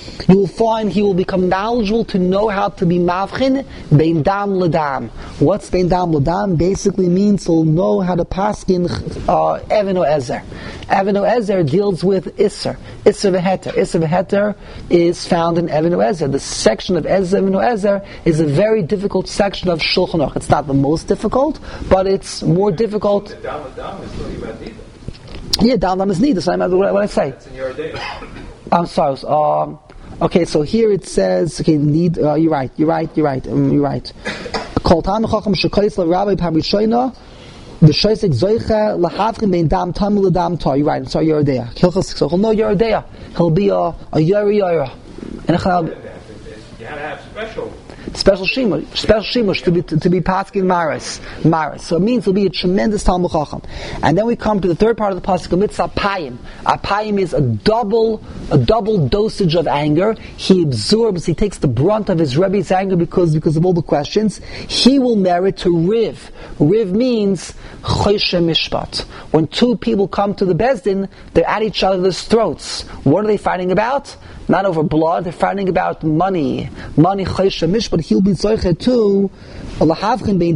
he will become knowledgeable to know how to be mavchin bein dam ledam. What's bein dam ledam? Basically means he'll know how to paskin Even Oezer. Even Oezer deals with Isser v'heter. Isser v'heter is found in Even Oezer. The section of Even Oezer is a very difficult section of Shulchan Aruch. It's not the most difficult, but it's more difficult. Dam ledam is talking about neither. Yeah, dam is neither. So what I say. It's in your day. I'm sorry. Okay, so here it says, okay, need. You're right. Kol tam chacham shekayis l'rabbi parishoina v'shoisek zoicha l'havchin bein dam tam l'dam ta. You're right. I'm sorry, Yerodea. Hilchos so no Yerodea. he'll be a Yari Yara. And you had to have special shimush to be paskin maris. So it means he'll be a tremendous Talmud Chacham. And then we come to the third part of the pasuk, mitzvah apayim. Apayim is a double dosage of anger. He takes the brunt of his Rebbe's anger because of all the questions. He will merit to riv. Riv means choshe mishpat. When two people come to the Bezdin, they're at each other's throats. What are they fighting about? Not over blood, they're fighting about money. Money choshe mishpat. He'll be zoichet too. Over here, he'll be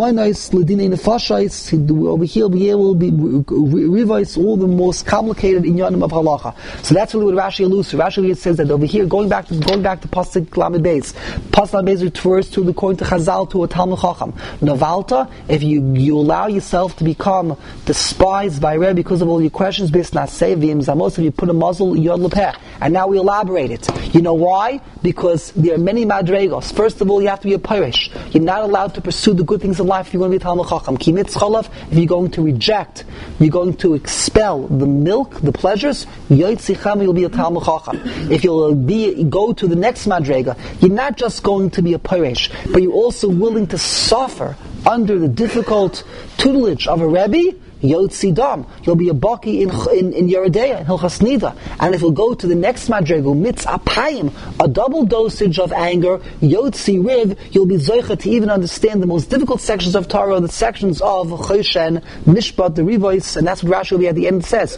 able to revise all the most complicated inyanim of halacha. So that's really what Rashi alludes to. Rashi says that over here, going back to Pasuk Lamed Beis. Pasuk Lamed Beis refers to, according to Chazal, to a Talmud Chacham. Navalta, if you allow yourself to become despised by Rebbe because of all your questions, based on Sevim Zamos, if you put a muzzle yod lepeh. And now we elaborate it. You know why? Because there are many madregos. First of all, you have to be a pirish. You're not allowed to pursue the good things in life if you're going to be a Talmud Chacham. Kimitz chalav, if you're going to reject, you're going to expel the milk, the pleasures, yoitzicham, you'll be a Talmud Chacham. If you'll go to the next madrega, you're not just going to be a pirish, but you're also willing to suffer under the difficult tutelage of a Rebbe. Yotzi Dam. You'll be a baki in Yeridea, in Hilchas Nida. And if you'll go to the next madregu, Mitz Apayim, a double dosage of anger, Yotzi Riv, you'll be zoicha to even understand the most difficult sections of Torah, the sections of Choshen, Mishpat, the Rivois, and that's what Rashi will be at the end says.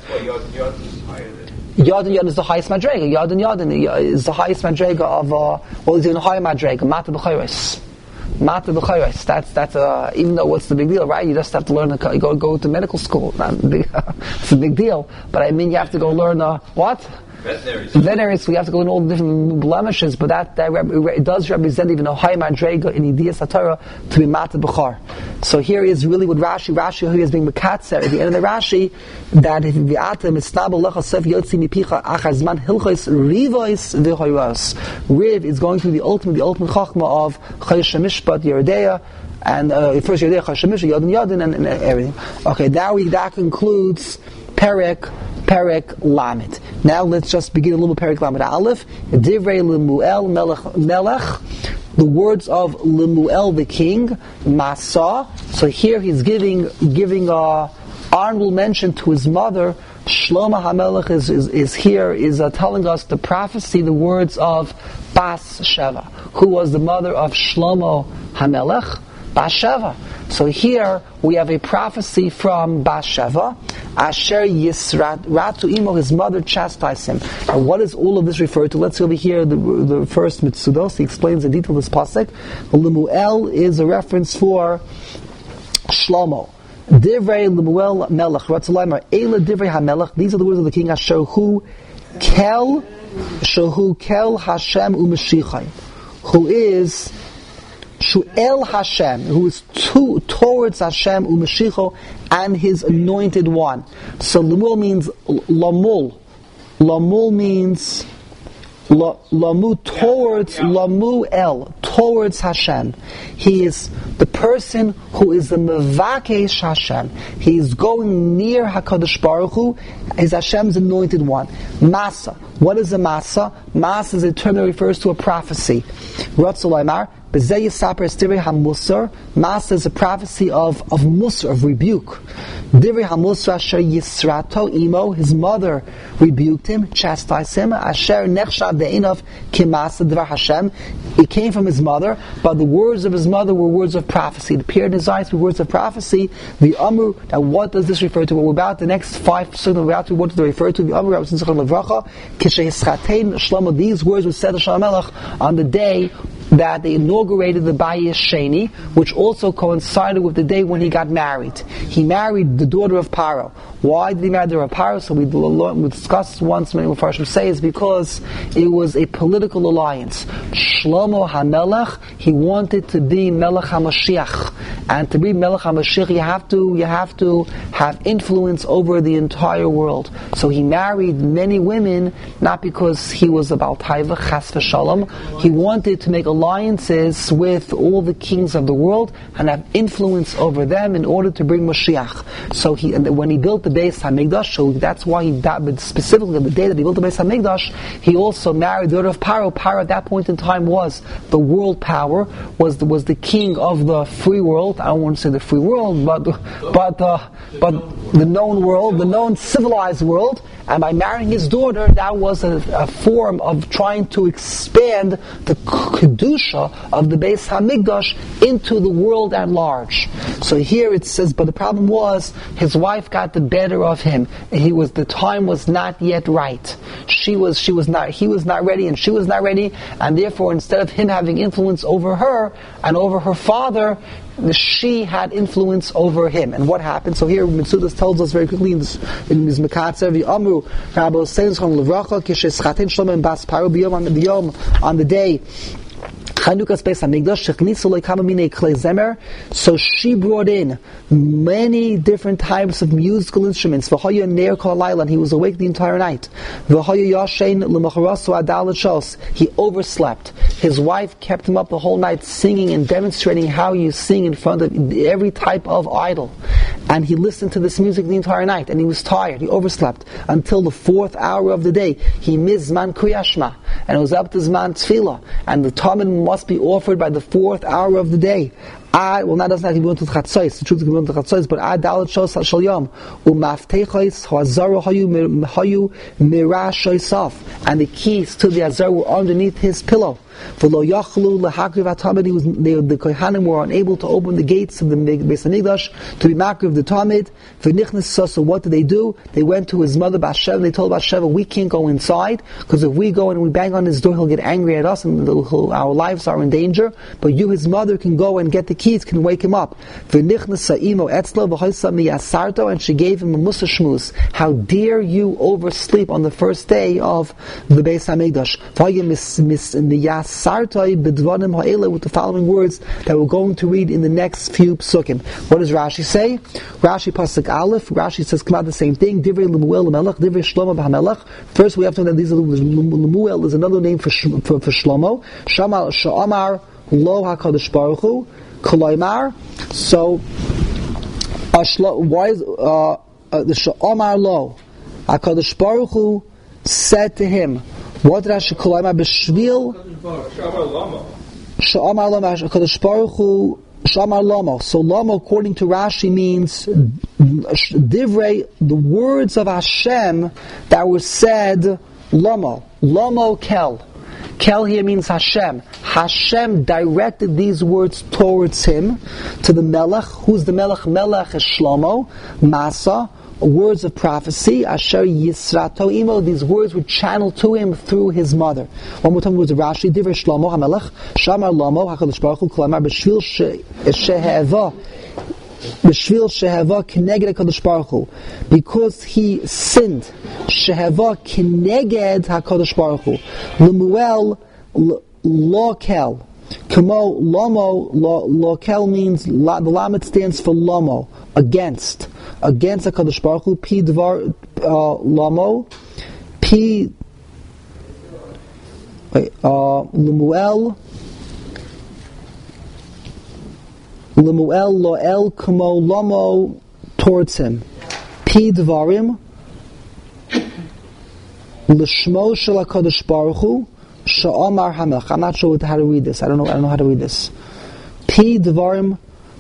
Yad and Yad is the highest madrega. Yad and Yad is the highest madrega of, is even a higher madrega, Mata B'chayres. Mata b'chayres. That's even though what's the big deal, right? You just have to learn go to medical school. It's a big deal. But I mean, you have to go learn what? Veterinary school. You have to go learn all the different blemishes. But that it does represent even a high madrega in Idiyas HaTorah to be Mata b'char. So here is really what Rashi here is being mekatzer at the end of the Rashi, that if v'atem isnabel lecha sef yotzi mipicha achazman hilchos rivois v'hoyros. Riv is going to be the ultimate chachma of Choshe Mishpat Yeridea, and first Yeridea Choshe Mishpat Yadin and everything. Okay, that concludes Perek Lamed. Now let's just begin a little Perek Lamed Aleph. Divrei Lemuel Melech. The words of Lemuel the king, Masa. So here he's giving honorable mention to his mother. Shlomo HaMelech is telling us the prophecy, the words of Bas Sheva, who was the mother of Shlomo HaMelech, Bas Sheva. So here we have a prophecy from Bas Sheva. Asher Yisratu Imo, his mother chastised him. And what does all of this refer to? Let's see over here the first Mitzudos. He explains the detail of this pasuk. Lemuel is a reference for Shlomo. Divrei Lemuel Melech Ratzalaymar Eila Divrei HaMelech. These are the words of the king. Asher hu kel Hashem u'Mashichai, who is Shu'el Hashem, who is towards Hashem u'Mashicho, and his anointed one. So Lemuel means Lamul. Lamul means Lamu towards Hashem. He is the person who is the Mevakesh Hashem. He is going near HaKadosh Baruch Hu, is Hashem's anointed one. Masa. What is a Masa? Masa is a term that refers to a prophecy. Ratzalaymar. Masa is a prophecy of Musar, of rebuke. Divrei HaMusar Asher Yisrato Imo, his mother rebuked him, chastised him. Asher Nechshav De'inav Kimasa Dvar Hashem. It came from his mother, but the words of his mother were words of prophecy. It appeared in his eyes to be words of prophecy. The Amru, now what does this refer to? What we're about, the next 5 seconds we're about to, what does it refer to? The Amru, Shlomo, these words were said to Shlomo Melech on the day that they inaugurated the Bayis Sheni, which also coincided with the day when he got married. He married the daughter of Paro. Why did he marry the daughter of Paro? So we discussed once, many Mepharshim say, is because it was a political alliance. Shlomo HaMelech, he wanted to be Melech HaMashiach. And to be Melech HaMashiach, you have to have influence over the entire world. So he married many women, not because he was about Taiva, Chas v'Shalom. He wanted to make a alliances with all the kings of the world and have influence over them in order to bring Mashiach. So when he built the Beis HaMikdash, so that's why he died, but specifically on the day that he built the Beis HaMikdash, he also married the daughter of Paro. Paro at that point in time was the world power, was the king of the free world. I don't want to say the free world, but the known world, the known civilized world. And by marrying his daughter, that was a form of trying to expand the kedusha of the Beis HaMikdash into the world at large. So here it says, but the problem was his wife got the better of him. The time was not yet right. He was not ready, and she was not ready, and therefore instead of him having influence over her and over her father, she had influence over him. And what happened? So here Mitzudas tells us very quickly in his Mekatzer, V'amru Rabbi Hossein Zchon Levracha Kishes Shlomo and Bas Paro b'yom on the day Chanukas Beis HaMikdash Shechnisu Leikama Minei Klei Zemer. So she brought in many different types of musical instruments. V'hoya Ner Kol Halayla, and he was awake the entire night. V'hoya Yashein L'Macharasu Adal Shos. He overslept. His wife kept him up the whole night singing and demonstrating how you sing in front of every type of idol. And he listened to this music the entire night, and he was tired. He overslept until the 4th hour of the day. He missed Zman Kriyas Shema, and it was up to Zman Tefillah, and the Talmud must be offered by the 4th hour of the day. Now doesn't have to be going to the Chatzos. The truth is going to the Chatzos, but Dalet Shos Shal Yom Umaftechos Hazaru Hayu Mira Shoisaf, and the keys to the Azar were underneath his pillow. The Kohanim were unable to open the gates of the Beis HaMikdash to be makriv of the Talmud. So what did they do? They went to his mother Bathsheba and they told Bathsheba, we can't go inside, because if we go and we bang on his door, he'll get angry at us and our lives are in danger. But you, his mother, can go and get the keys, can wake him up. And she gave him a musa shmuz. How dare you oversleep on the first day of the Beis HaMikdash? With the following words that we're going to read in the next few psukim. What does Rashi say? Rashi pasuk Aleph. Rashi says come out the same thing. Divrei Lemuel Melech, Divrei Shlomo b'Hamelech. First, we have to know that these are Lemuel is another name for Shlomo. Shamal Sha'amar Lo HaKadosh Baruch Hu Kolaymar. So, why is the Sha'amar Lo HaKadosh Baruch Hu said to him? What did Rashi call him? B'shvil Sha'amar Lama HaKadosh Baruch Hu Sha'amar Lama. So Lama, according to Rashi, means divrei, the words of Hashem that were said. Lama Kel. Kel here means Hashem. Hashem directed these words towards him, to the Melech. Who's the Melech? Melech is Shlomo. Masa, words of prophecy. Asher Yisrato Imo. These words were channeled to him through his mother. One more time, words of Rashi. Divrei Shlomo HaMelech. Shamar Lamo HaKadosh Baruch Hu Klamar B'shvil Sheheva. B'shvil Sheheva Keneged HaKadosh Baruch Hu. Because he sinned. Sheheva Keneged HaKadosh Baruch Hu. Lemuel Lokel. Kamo Lomo Lokel means the Lamed stands for Lomo, against HaKadosh Baruch Hu. Pi Dvar Lomo Pi Lemuel Loel Kamo Lomo, towards him. Pi Dvarim L'shmo Shel HaKadosh Baruch Hu Sha'amar HaMelech. I'm not sure how to read this. I don't know how to read this. Pi Dvarim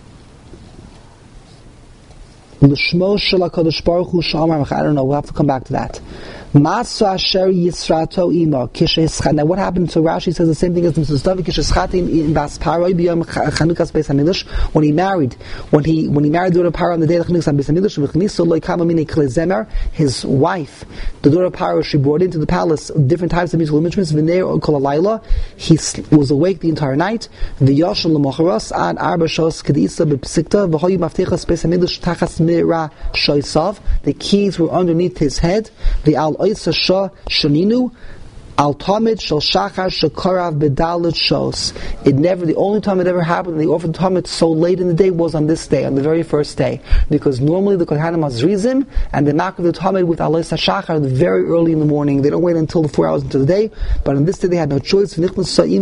L'shmo Shel HaKadosh Baruch Hu Sha'amar HaMelech. I don't know. We'll have to come back to that. Masu Asher Yisrato Ima Kisheschat. Now, what happened? So Rashi says the same thing as the Mitzvah Kisheschat in Bas Paroi B'Yom Chanukas Beis HaMikdash. When he married the daughter of Paro on the day of Chanukas Beis HaMikdash, V'chnisu Lo Yikama Minei Klei Zemer, his wife, the daughter of Paro, she brought into the palace different types of musical instruments. V'ner Kol Halayla, he was awake the entire night. V'yashal L'mocharos Ad Arba Shos Kedisa B'Psikta V'hoyu Maftechas Beis HaMikdash Tachas Mira Shoisav. The keys were underneath his head. The Al Oisa Shah Shaninu Al Tamid Shel Shachar Shekarav Bedalit Shos. It never, the only time it ever happened, they offered Tamid so late in the day was on this day, on the very first day. Because normally the Kohanim Mazrizim and they knock the Tamid with Alois HaShachar very early in the morning. They don't wait until the 4 hours into the day. But on this day they had no choice. Al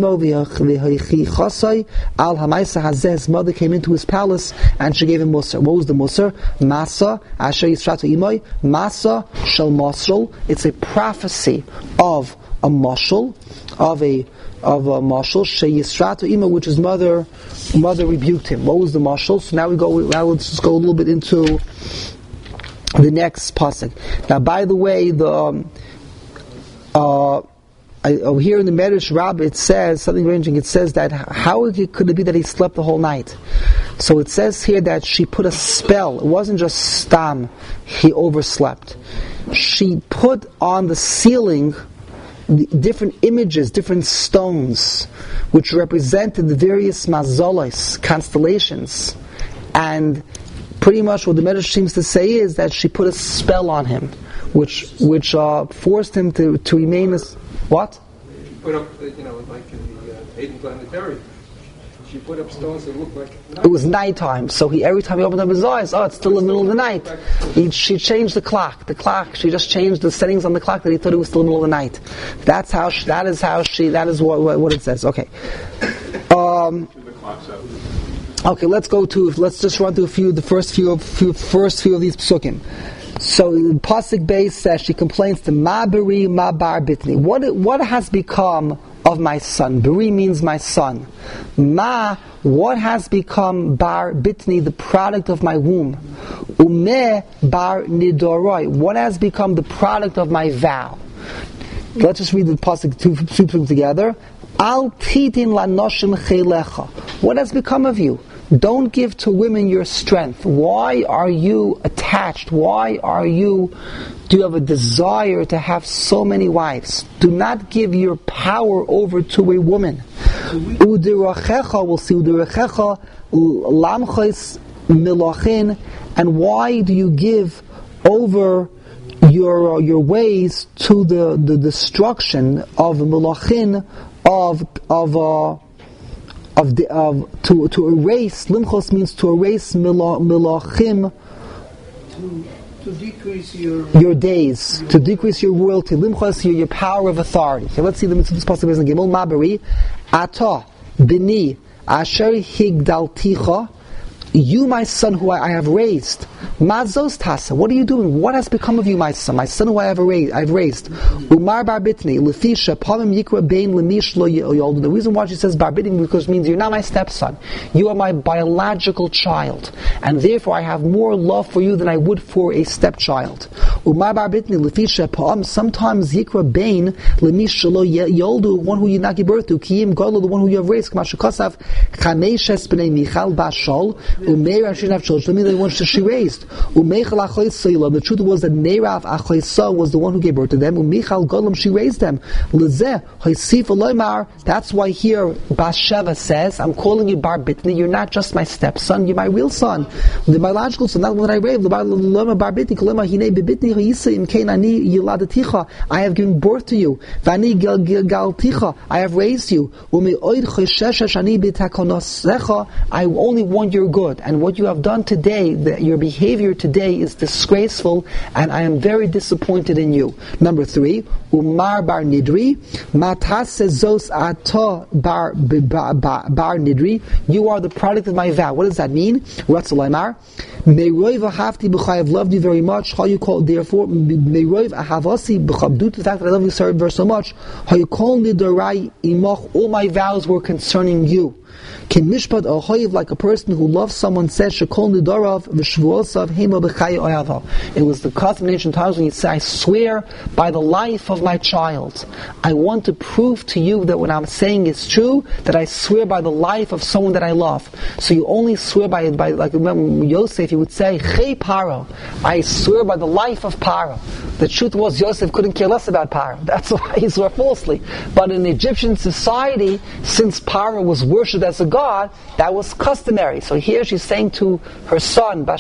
Hamaisa Hazeh, his mother came into his palace and she gave him Musar. What was the Musar? Masa Asher Yisratu Imoy. Masa Shel Mashal. It's a prophecy of a mashal, of a mashal, Sheyisratu Ima, which his mother rebuked him. What was the mashal? So now let's just go a little bit into the next pasuk. Now, by the way, here in the Medrash Rabbah it says something ranging. It says that how could it be that he slept the whole night? So it says here that she put a spell. It wasn't just stam, he overslept. She put on the ceiling different images, different stones, which represented the various mazolos, constellations. And pretty much what the Medrash seems to say is that she put a spell on him, which forced him to remain as... What? She put up, like in the Hayden Planetarium, she put up stones that looked like night. It was nighttime, so every time he opened up his eyes, it's still the middle of the night. She changed the clock. She just changed the settings on the clock that he thought it was still the middle of the night. That is what it says. Okay. Okay, let's just run through the first few of these psukim. So the pasuk base says she complains to Ma Beri, Ma Bar Bitni. What has become of my son? Beri means my son. Ma, what has become Bar Bitni, the product of my womb? Umeh Bar Nidoroi, what has become the product of my vow? Let's just read the pasuk two together. Al Tidin Lanoshim Cheilecha. What has become of you? Don't give to women your strength. Why are you attached? Do you have a desire to have so many wives? Do not give your power over to a woman. Udirachecha, we'll see, Udirachecha, Lamchais Milachin, and why do you give over your ways to the destruction of Milachin, to erase. Limchos means to erase milachim, to decrease your days, to decrease your royalty. Limchos, your power of authority. Okay, let's see this possible in Gimel Mabari. Ata bini asher higdalticha. You, my son, who I have raised. Mazos tasa. What are you doing? What has become of you, my son who I have raised? Umar bar bitni lefisha palm yikra bein lemish lo yoldu. The reason why she says bar bitni because it means you're not my stepson. You are my biological child, and therefore I have more love for you than I would for a stepchild. Umar bar bitni lefisha palm. Sometimes yikra bein lemish lo yoldu, one who you not give birth to. Kiyim gadol, the one who you have raised. Kamashakasav chameshes bnei Michal bashol. Umeir shouldn't have children. That means the one she raised. The truth was that Neirav Achoisa was the one who gave birth to them. Umichal Golam, she raised them. That's why here Bathsheba says, I'm calling you Bar Bitni. You're not just my stepson, you're my real son. The biological son, not the one I raised. I have given birth to you. I have raised you. I only want your good. And what you have done today, your behavior today is disgraceful, and I am very disappointed in you. Number 3, Umar bar Nidri, Matase zos ata bar Nidri. You are the product of my vow. What does that mean? Ratzalaymar. Meiroiv ahavti b'cha, I have loved you very much. How you call? Therefore, Meiroiv ahavasi b'cha. Due to the fact that I love you very much. How you call me dorai imach? All my vows were concerning you. Mishpat ahoyiv, like a person who loves someone says, Shekol nidarav v'shvuosav hema b'chaya oyava. It was the custom in ancient times when you say, I swear by the life of my child. I want to prove to you that what I'm saying is true, that I swear by the life of someone that I love. So you only swear by like remember Yosef, he would say, Chei Paro, I swear by the life of Paro. The truth was Yosef couldn't care less about Paro. That's why he swore falsely. But in Egyptian society, since Paro was worshipped as a god, that was customary. So here she's saying to her son, Bathsheba is saying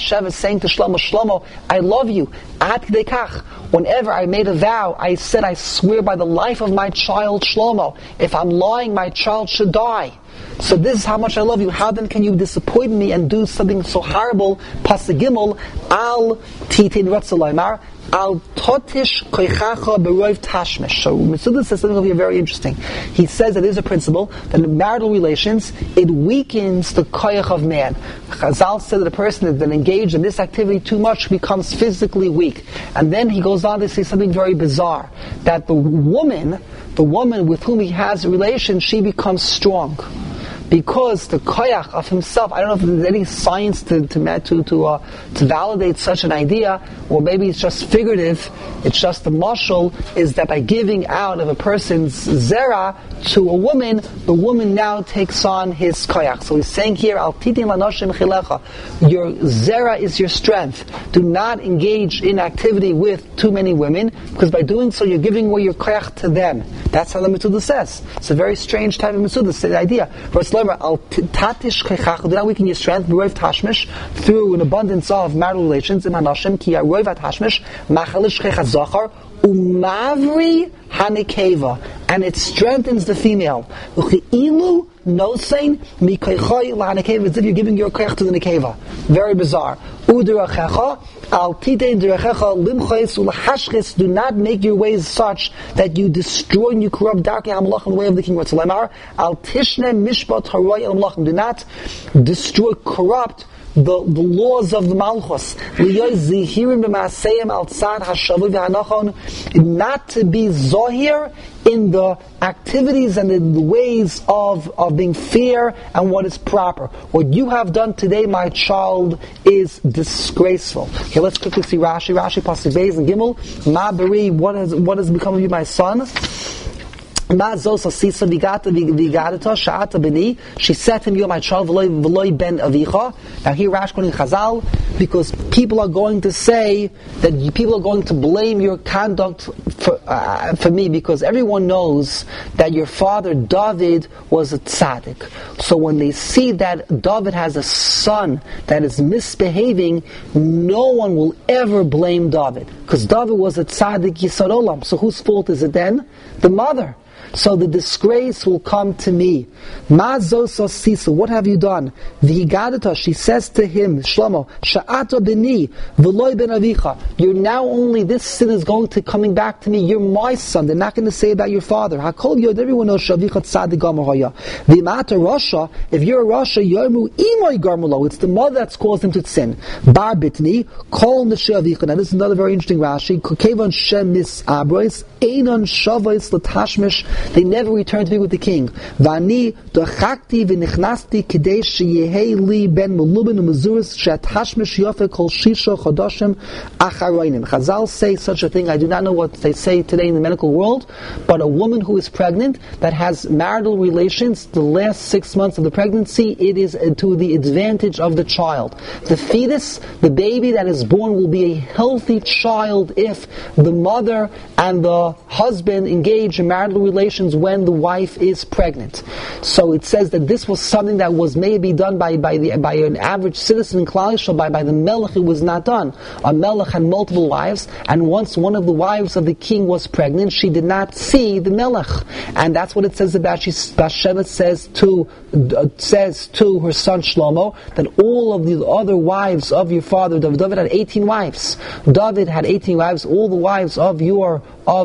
saying to Shlomo, I love you. Ad kidei kach. Whenever I made a vow, I said, I swear by the life of my child Shlomo, if I'm lying, my child should die. So this is how much I love you. How then can you disappoint me and do something so horrible? Pasuk Gimel, al titin ratzalaymar, al totish koichacha beroiv tashmish. So Metzudah says something over here very interesting. He says that there's a principle that in marital relations, it weakens the koyach of man. Chazal said that a person that's been engaged in this activity too much becomes physically weak. And then he goes on to say something very bizarre, that the woman with whom he has a relation, she becomes strong. Because the koyach of himself, I don't know if there's any science to validate such an idea, or maybe it's just figurative, it's just the mashal, is that by giving out of a person's zera to a woman, the woman now takes on his koyach. So he's saying here, Al titin lanoshim chilecha, your zera is your strength. Do not engage in activity with too many women, because by doing so, you're giving away your koyach to them. That's how the Metzudah says. It's a very strange type of Metzudah, it's the idea. Do not weaken your strength through an abundance of marital relations. And it strengthens the female. As if you're giving your koyach to the nekeva. Very bizarre. Do not make your ways such that you destroy and you corrupt darkly the way of the king. Do not destroy, corrupt the laws of the Malchus. Not to be zohir in the activities and in the ways of being fair and what is proper. What you have done today, my child, is disgraceful. Okay, let's quickly see Rashi. Rashi, Pasuk Beis and Gimel. Ma beri, what has become of you, my son? She said to him, "You are my child, v'loi ben avicha." Now here Rashi quoting Chazal, because people are going to say that people are going to blame your conduct for me, because everyone knows that your father David was a tzaddik. So when they see that David has a son that is misbehaving, no one will ever blame David, because David was a tzaddik yisod olam. So whose fault is it then? The mother. So the disgrace will come to me. Ma zos osisa, what have you done? V'higadata, she says to him, Shlomo, sha'ato b'ni, v'loi ben avicha. You're now only, this sin is going to coming back to me. You're my son. They're not going to say about your father. Hakol yod, everyone knows shavicha tzadik gamar haya. V'imata rasha, if you're a rasha, yomu imoy garmulo. It's the mother that's caused him to sin. Bar bitni, kol neshavicha. Now this is another very interesting Rashi. Kevan shem mis abrois, einon shavais latashmish. They never returned to be with the king. Vani dochakti v'nichnasti kidei sheyehei li ben melubin u'mezurus she'atashmish yofe kol shisha chodashim acharoinim. Chazal say such a thing. I do not know what they say today in the medical world, but a woman who is pregnant that has marital relations the last 6 months of the pregnancy, it is to the advantage of the child. The fetus, the baby that is born, will be a healthy child if the mother and the husband engage in marital relations when the wife is pregnant. So it says that this was something that was maybe done by an average citizen in Klal Yisrael, by the melech. It was not done. A melech had multiple wives, and once one of the wives of the king was pregnant, she did not see the melech, and that's what it says about. Bathsheba says to her son Shlomo that all of the other wives of your father David had 18 wives. David had 18 wives. All the wives of your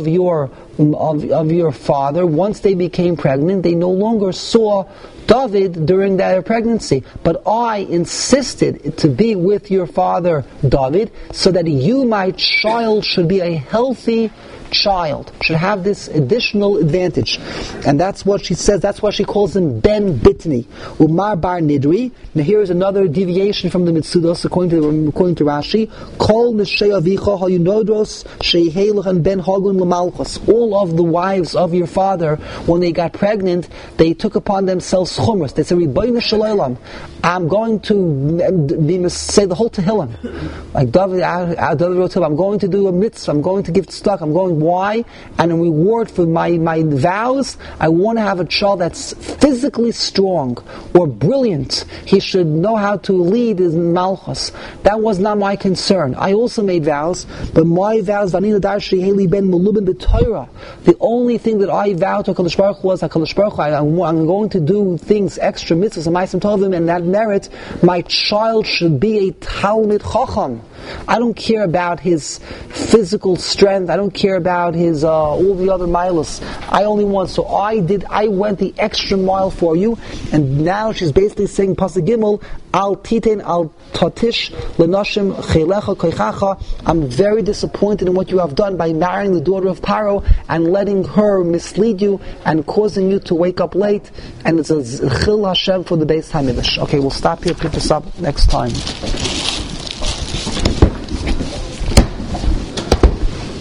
father, once they became pregnant, they no longer saw David during their pregnancy. But I insisted to be with your father David, so that you, my child, should be a healthy child, should have this additional advantage. And that's what she says, that's why she calls him Ben Bitni. Umar Bar Nidri. Now here is another deviation from the Metzudos, according to Rashi. Kol Neshei Avicha Hayunodros Sheihelach Ben Hagun Lamalchus. All all of the wives of your father, when they got pregnant, they took upon themselves chumras. They said, Ribono shel olam, I'm going to say the whole Tehillim. Like David wrote Tehillim, I'm going to do a mitzvah, I'm going to give tzedakah, I'm going, why? And in reward for my vows, I want to have a child that's physically strong or brilliant. He should know how to lead his malchus. That was not my concern. I also made vows, but my vows, Vanina Darshi Heli Ben Mulubin the Torah. The only thing that I vowed to HaKadosh Baruch Hu was HaKadosh Baruch Hu, I'm going to do things, extra mitzvahs, and Ma'asim Tovim, and that merit, my child should be a Talmid Chacham. I don't care about his physical strength. I don't care about his all the other miles. I only want. So I went the extra mile for you. And now she's basically saying, Pasuk Gimel, Al Titen Al Tatish Lenashim Chelecha Koichacha. I'm very disappointed in what you have done by marrying the daughter of Paro and letting her mislead you and causing you to wake up late. And it's a Chil Hashem for the Beis Hamidrash. Okay, we'll stop here. Pick this up next time.